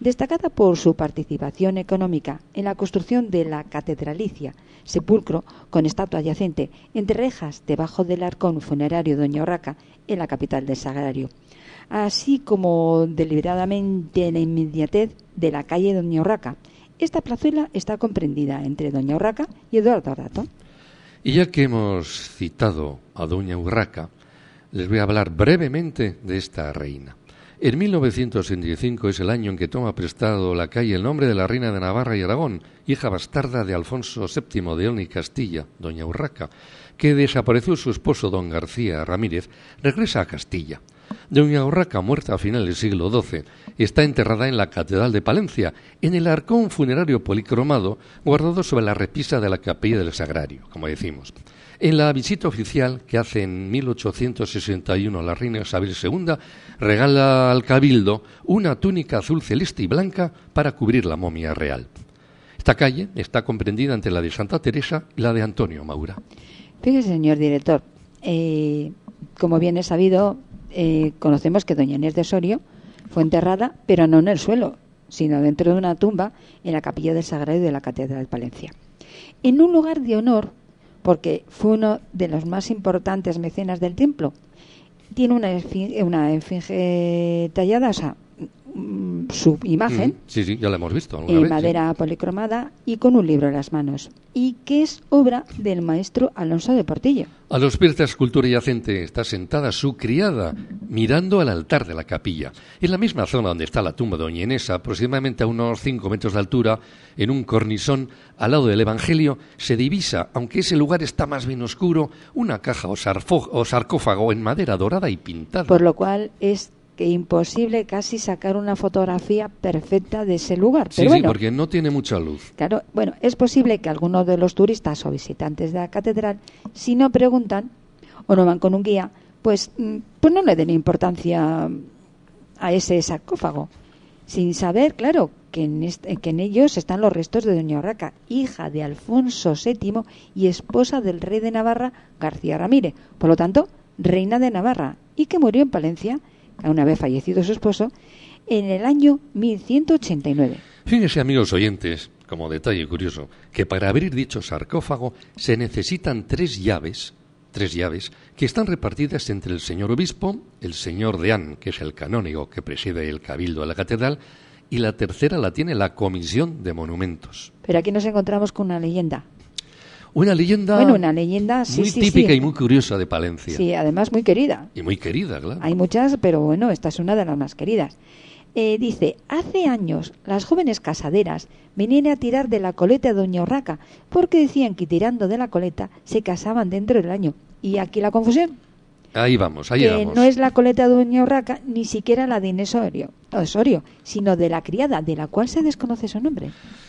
destacada por su participación económica en la construcción de la catedralicia, sepulcro con estatua adyacente, entre rejas debajo del arcón funerario Doña Urraca, en la capital del Sagrario, así como deliberadamente en la inmediatez de la calle Doña Urraca. Esta plazuela está comprendida entre Doña Urraca y Eduardo Rato. Y ya que hemos citado a Doña Urraca, les voy a hablar brevemente de esta reina. En mil novecientos sesenta y cinco es el año en que toma prestado la calle el nombre de la reina de Navarra y Aragón, hija bastarda de Alfonso séptimo de León y Castilla, Doña Urraca, que desapareció su esposo don García Ramírez, regresa a Castilla. Doña Urraca, muerta a finales del siglo doce, está enterrada en la Catedral de Palencia, en el arcón funerario policromado guardado sobre la repisa de la Capilla del Sagrario, como decimos. En la visita oficial que hace en mil ochocientos sesenta y uno la reina Isabel segunda, regala al cabildo una túnica azul celeste y blanca para cubrir la momia real. Esta calle está comprendida entre la de Santa Teresa y la de Antonio Maura. Fíjese, señor director, eh, como bien es sabido, eh, conocemos que doña Inés de Osorio fue enterrada, pero no en el suelo, sino dentro de una tumba en la Capilla del Sagrario de la Catedral de Palencia. En un lugar de honor, porque fue uno de los más importantes mecenas del templo. Tiene una esfinge, una esfinge tallada, o sea, su imagen, mm, sí, sí, ya la hemos visto alguna en vez, madera sí. policromada y con un libro en las manos, y que es obra del maestro Alonso de Portillo. A los pies de la escultura yacente está sentada su criada, mirando al altar de la capilla. En la misma zona donde está la tumba de doña Inés, aproximadamente a unos cinco metros de altura, en un cornisón al lado del Evangelio, se divisa, aunque ese lugar está más bien oscuro, una caja o, sarfo- o sarcófago en madera dorada y pintada. Por lo cual es que imposible casi sacar una fotografía perfecta de ese lugar. Sí, Pero sí, bueno, porque no tiene mucha luz. claro, bueno, es posible que algunos de los turistas o visitantes de la catedral, si no preguntan o no van con un guía, pues, mm, pues no le den importancia a ese sarcófago, sin saber, claro, que en, este, que en ellos están los restos de doña Urraca, hija de Alfonso séptimo y esposa del rey de Navarra, García Ramírez, por lo tanto, reina de Navarra, y que murió en Palencia, una vez fallecido su esposo, en el año mil ciento ochenta y nueve. Fíjense, amigos oyentes, como detalle curioso, que para abrir dicho sarcófago se necesitan tres llaves, tres llaves, que están repartidas entre el señor obispo, el señor deán, que es el canónigo que preside el cabildo de la catedral, y la tercera la tiene la Comisión de Monumentos. Pero aquí nos encontramos con una leyenda. Una leyenda Bueno, una leyenda, sí, muy sí, típica sí. y muy curiosa de Palencia. Sí, además muy querida. Y muy querida, claro. Hay muchas, pero bueno, esta es una de las más queridas. Eh, dice, hace años las jóvenes casaderas venían a tirar de la coleta de doña Urraca porque decían que tirando de la coleta se casaban dentro del año. Y aquí la confusión, Ahí vamos, ahí que vamos. no es la coleta de doña Urraca ni siquiera la de Inés Osorio, Osorio, sino de la criada, de la cual se desconoce su nombre.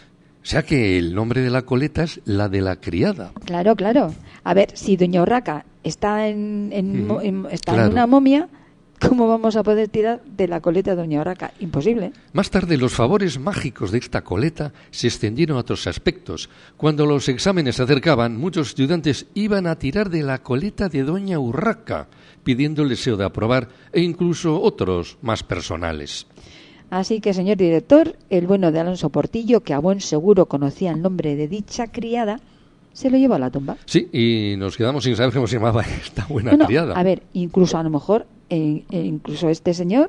O sea que el nombre de la coleta es la de la criada. Claro, claro. A ver, si doña Urraca está en, en, Ujú, en- está claro. en una momia, ¿cómo vamos a poder tirar de la coleta de doña Urraca? Imposible. Más tarde, los favores mágicos de esta coleta se extendieron a otros aspectos. Cuando los exámenes se acercaban, muchos estudiantes iban a tirar de la coleta de doña Urraca, pidiendo el deseo de aprobar, e incluso otros más personales. Así que, señor director, el bueno de Alonso Portillo, que a buen seguro conocía el nombre de dicha criada, se lo llevó a la tumba. Sí, y nos quedamos sin saber cómo se llamaba esta buena No, no, criada. a ver, incluso a lo mejor, eh, eh, incluso este señor,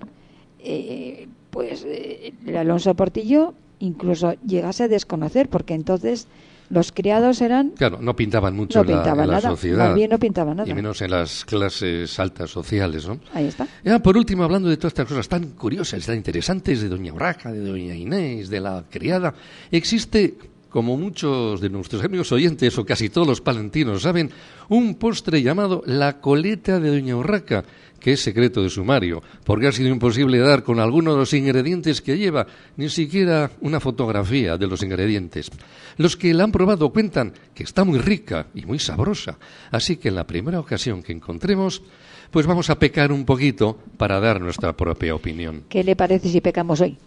eh, pues eh, el Alonso Portillo, incluso llegase a desconocer, porque entonces los criados eran... Claro, no pintaban mucho No en la, pintaban en la nada, sociedad. más bien no pintaban nada. Y menos en las clases altas sociales, ¿no? Ahí está. Ya, por último, hablando de todas estas cosas tan curiosas, tan interesantes, de doña Urraca, de doña Inés, de la criada, existe, como muchos de nuestros amigos oyentes, o casi todos los palentinos saben, un postre llamado la coleta de doña Urraca, que es secreto de sumario, porque ha sido imposible dar con alguno de los ingredientes que lleva, ni siquiera una fotografía de los ingredientes. Los que la han probado cuentan que está muy rica y muy sabrosa, así que en la primera ocasión que encontremos, pues vamos a pecar un poquito para dar nuestra propia opinión. ¿Qué le parece si pecamos hoy?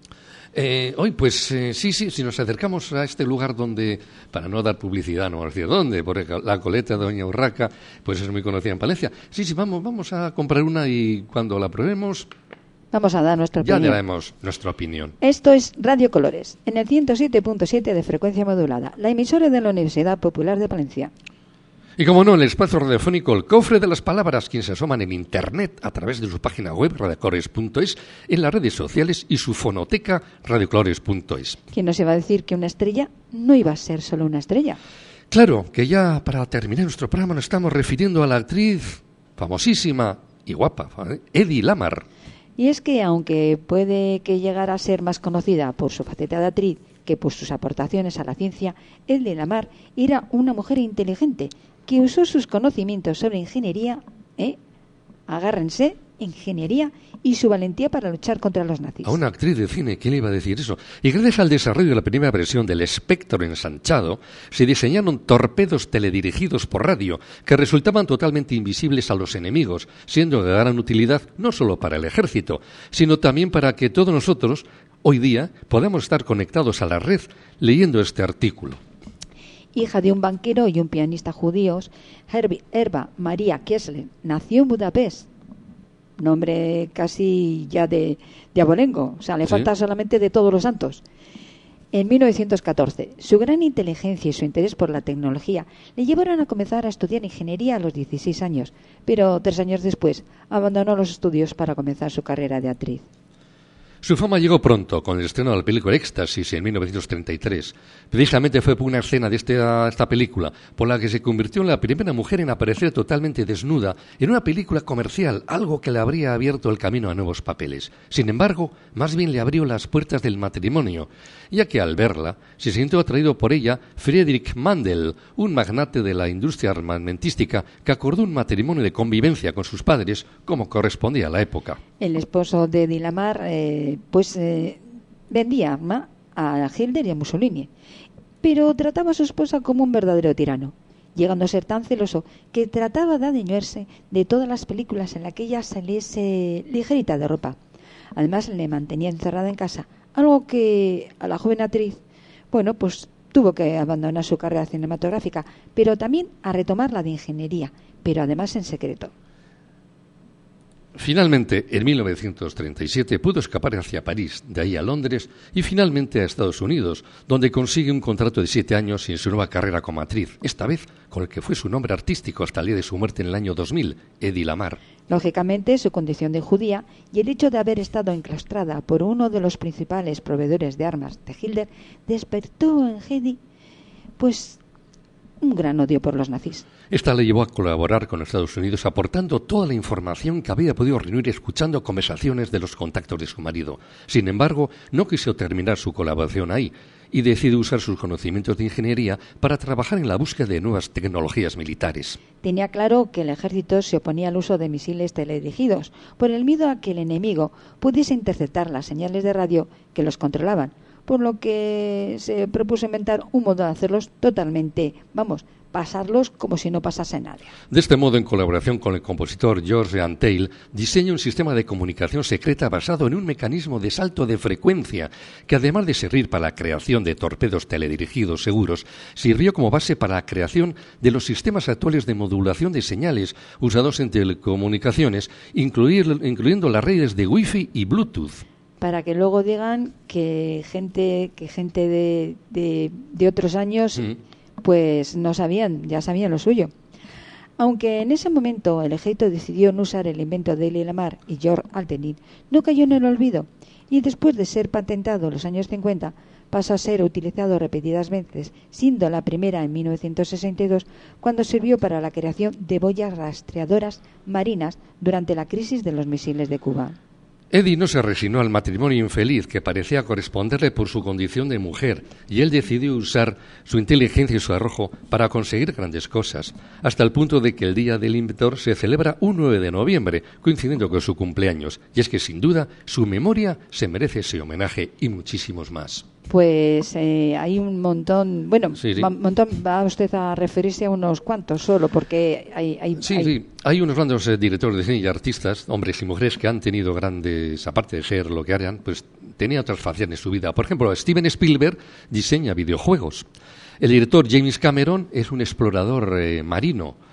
Eh, hoy, pues eh, sí, sí, si nos acercamos a este lugar donde, para no dar publicidad, no vamos a decir dónde, porque la coleta de doña Urraca, pues es muy conocida en Palencia. Sí, sí, vamos, vamos a comprar una y cuando la probemos, Vamos a dar nuestra Ya opinión. daremos nuestra opinión. Esto es Radio Colores, en el ciento siete punto siete de frecuencia modulada, la emisora de la Universidad Popular de Palencia. Y como no, en el espacio radiofónico El Cofre de las Palabras, quienes se asoman en Internet a través de su página web radiocolores punto es, en las redes sociales y su fonoteca radiocolores punto es. ¿Quién nos iba a decir que una estrella no iba a ser solo una estrella? Claro, que ya para terminar nuestro programa nos estamos refiriendo a la actriz famosísima y guapa, ¿eh? Eddie Lamar. Y es que, aunque puede que llegara a ser más conocida por su faceta de actriz que por sus aportaciones a la ciencia, Eddie Lamar era una mujer inteligente que usó sus conocimientos sobre ingeniería, ¿eh? agárrense, ingeniería y su valentía para luchar contra los nazis. A una actriz de cine, ¿quién le iba a decir eso? Y gracias al desarrollo de la primera versión del espectro ensanchado, se diseñaron torpedos teledirigidos por radio que resultaban totalmente invisibles a los enemigos, siendo de gran utilidad no solo para el ejército, sino también para que todos nosotros, hoy día, podamos estar conectados a la red leyendo este artículo. Hija de un banquero y un pianista judíos, Herbie Erba María Kessler nació en Budapest. Nombre casi ya de, de abolengo, o sea, le ¿Sí? falta solamente de Todos los Santos. En mil novecientos catorce, su gran inteligencia y su interés por la tecnología le llevaron a comenzar a estudiar ingeniería a los dieciséis años, pero tres años después abandonó los estudios para comenzar su carrera de actriz. Su fama llegó pronto, con el estreno de la película Éxtasis en mil novecientos treinta y tres. Precisamente fue por una escena de esta, esta película por la que se convirtió en la primera mujer en aparecer totalmente desnuda en una película comercial, algo que le habría abierto el camino a nuevos papeles. Sin embargo, más bien le abrió las puertas del matrimonio, ya que al verla se sintió atraído por ella Friedrich Mandel, un magnate de la industria armamentística que acordó un matrimonio de convivencia con sus padres como correspondía a la época. El esposo de Eddie Lamar eh, pues eh, vendía arma a Hitler y a Mussolini, pero trataba a su esposa como un verdadero tirano, llegando a ser tan celoso que trataba de adueñarse de todas las películas en las que ella saliese ligerita de ropa. Además, le mantenía encerrada en casa, algo que a la joven actriz, bueno, pues tuvo que abandonar su carrera cinematográfica, pero también a retomar la de ingeniería, pero además en secreto. Finalmente, en mil novecientos treinta y siete pudo escapar hacia París, de ahí a Londres y finalmente a Estados Unidos, donde consigue un contrato de siete años en su nueva carrera como actriz, esta vez con el que fue su nombre artístico hasta el día de su muerte en el año dos mil, Eddie Lamar. Lógicamente, su condición de judía y el hecho de haber estado enclaustrada por uno de los principales proveedores de armas de Hitler despertó en Eddie, pues, un gran odio por los nazis. Esta le llevó a colaborar con Estados Unidos aportando toda la información que había podido reunir escuchando conversaciones de los contactos de su marido. Sin embargo, no quiso terminar su colaboración ahí y decidió usar sus conocimientos de ingeniería para trabajar en la búsqueda de nuevas tecnologías militares. Tenía claro que el ejército se oponía al uso de misiles teledirigidos por el miedo a que el enemigo pudiese interceptar las señales de radio que los controlaban, por lo que se propuso inventar un modo de hacerlos totalmente, vamos, pasarlos como si no pasase nada. De este modo, en colaboración con el compositor George Antheil, diseña un sistema de comunicación secreta basado en un mecanismo de salto de frecuencia que, además de servir para la creación de torpedos teledirigidos seguros, sirvió como base para la creación de los sistemas actuales de modulación de señales usados en telecomunicaciones, incluyendo las redes de Wi-Fi y Bluetooth. Para que luego digan que gente que gente de, de, de otros años mm. pues no sabían, ya sabían lo suyo. Aunque en ese momento el ejército decidió no usar el invento de Eddie Lamar y George Antheil, no cayó en el olvido y después de ser patentado en los años cincuenta pasó a ser utilizado repetidas veces, siendo la primera en mil novecientos sesenta y dos cuando sirvió para la creación de boyas rastreadoras marinas durante la crisis de los misiles de Cuba. Eddie no se resignó al matrimonio infeliz que parecía corresponderle por su condición de mujer, y él decidió usar su inteligencia y su arrojo para conseguir grandes cosas, hasta el punto de que el Día del Inventor se celebra un nueve de noviembre, coincidiendo con su cumpleaños, y es que sin duda su memoria se merece ese homenaje y muchísimos más. Pues eh, hay un montón, bueno, sí, sí. un montón, va usted a referirse a unos cuantos solo, porque hay... hay sí, hay... sí, hay unos grandes eh, directores de cine y artistas, hombres y mujeres, que han tenido grandes, aparte de ser lo que harían, pues tenía otras facetas en su vida. Por ejemplo, Steven Spielberg diseña videojuegos. El director James Cameron es un explorador eh, marino.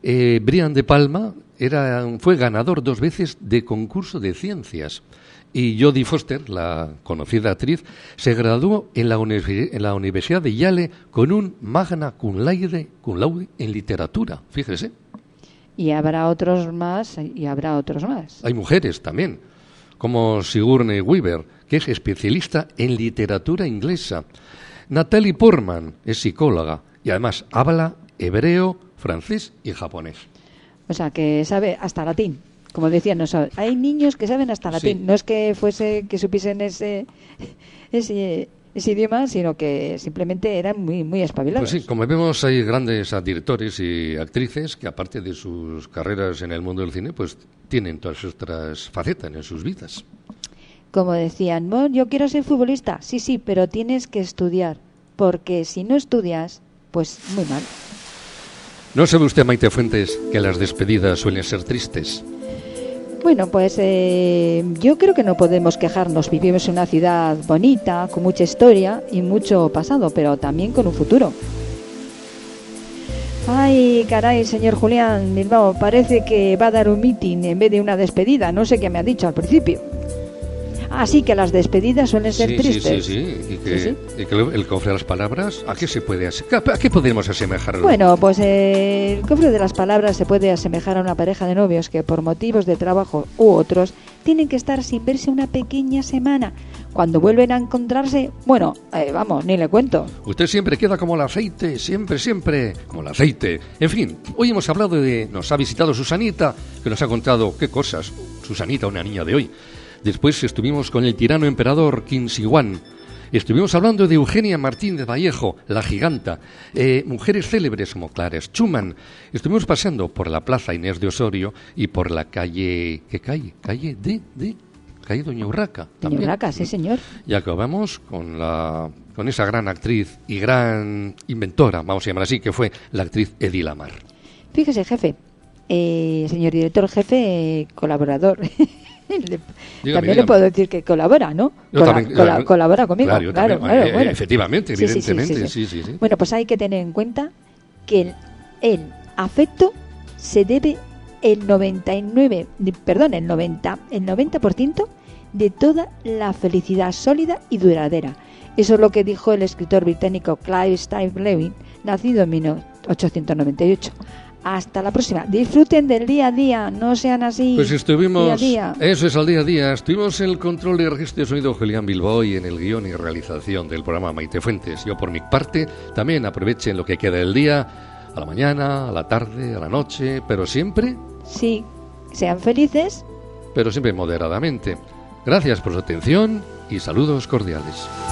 Eh, Brian De Palma era, fue ganador dos veces de concurso de ciencias. Y Jodie Foster, la conocida actriz, se graduó en la, universi- en la Universidad de Yale con un magna cum laude, cum laude en literatura. Fíjese. Y habrá otros más, y habrá otros más. Hay mujeres también, como Sigourney Weaver, que es especialista en literatura inglesa. Natalie Portman es psicóloga y además habla hebreo, francés y japonés. O sea, que sabe hasta latín. Como decían, no sabe. Hay niños que saben hasta latín. Sí. No es que fuese que supiesen ese, ese, ese idioma, sino que simplemente eran muy, muy espabilados. Pues sí, como vemos, hay grandes directores y actrices que, aparte de sus carreras en el mundo del cine, pues tienen todas otras facetas en sus vidas. Como decían, bueno, yo quiero ser futbolista. Sí, sí, pero tienes que estudiar. Porque si no estudias, pues muy mal. ¿No sabe usted, Maite Fuentes, que las despedidas suelen ser tristes? Bueno, pues eh, yo creo que no podemos quejarnos. Vivimos en una ciudad bonita, con mucha historia y mucho pasado, pero también con un futuro. Ay, caray, señor Julián Bilbao, parece que va a dar un meeting en vez de una despedida. No sé qué me ha dicho al principio. Así que las despedidas suelen ser sí, tristes. Sí, sí, sí. Y que, Sí, sí. y que el cofre de las palabras, ¿a qué se puede ase- ¿A qué podemos asemejarlo? Bueno, pues eh, el cofre de las palabras se puede asemejar a una pareja de novios que por motivos de trabajo u otros tienen que estar sin verse una pequeña semana. Cuando vuelven a encontrarse, bueno, eh, vamos, ni le cuento. Usted siempre queda como el aceite, siempre, siempre, como el aceite. En fin, hoy hemos hablado de... Nos ha visitado Susanita, que nos ha contado qué cosas. Susanita, una niña de hoy. Después estuvimos con el tirano emperador Qin Shi Huang. Estuvimos hablando de Eugenia Martínez Vallejo, la giganta. Eh, mujeres célebres como Clara Schumann. Estuvimos paseando por la Plaza Inés de Osorio y por la calle... ¿Qué calle? Calle de... de calle Doña Urraca. Doña Urraca, sí, señor. Y acabamos con la... con esa gran actriz y gran inventora, vamos a llamar así, que fue la actriz Hedy Lamarr. Fíjese, jefe, eh, señor director, jefe, eh, colaborador. Le, Dígame, también dígame. le puedo decir que colabora, ¿no? Yo Cola- también, cola- claro, colabora conmigo. claro, yo Claro, también, claro, eh, bueno. efectivamente, Sí, sí, sí, evidentemente, sí, sí. sí, sí, sí. Bueno, pues hay que tener en cuenta que el, el afecto se debe el noventa y nueve, de- perdón, el noventa, el noventa por ciento de toda la felicidad sólida y duradera. Eso es lo que dijo el escritor británico Clive Steve Lewin, nacido en mil ochocientos noventa y ocho. Hasta la próxima. Disfruten del día a día, no sean así. Pues estuvimos, día a día. eso es al día a día, estuvimos en el control de registro de sonido Julián Bilbao y en el guión y realización del programa Maite Fuentes. Yo por mi parte también aprovechen lo que queda del día, a la mañana, a la tarde, a la noche, pero siempre, Sí, sean felices. pero siempre moderadamente. Gracias por su atención y saludos cordiales.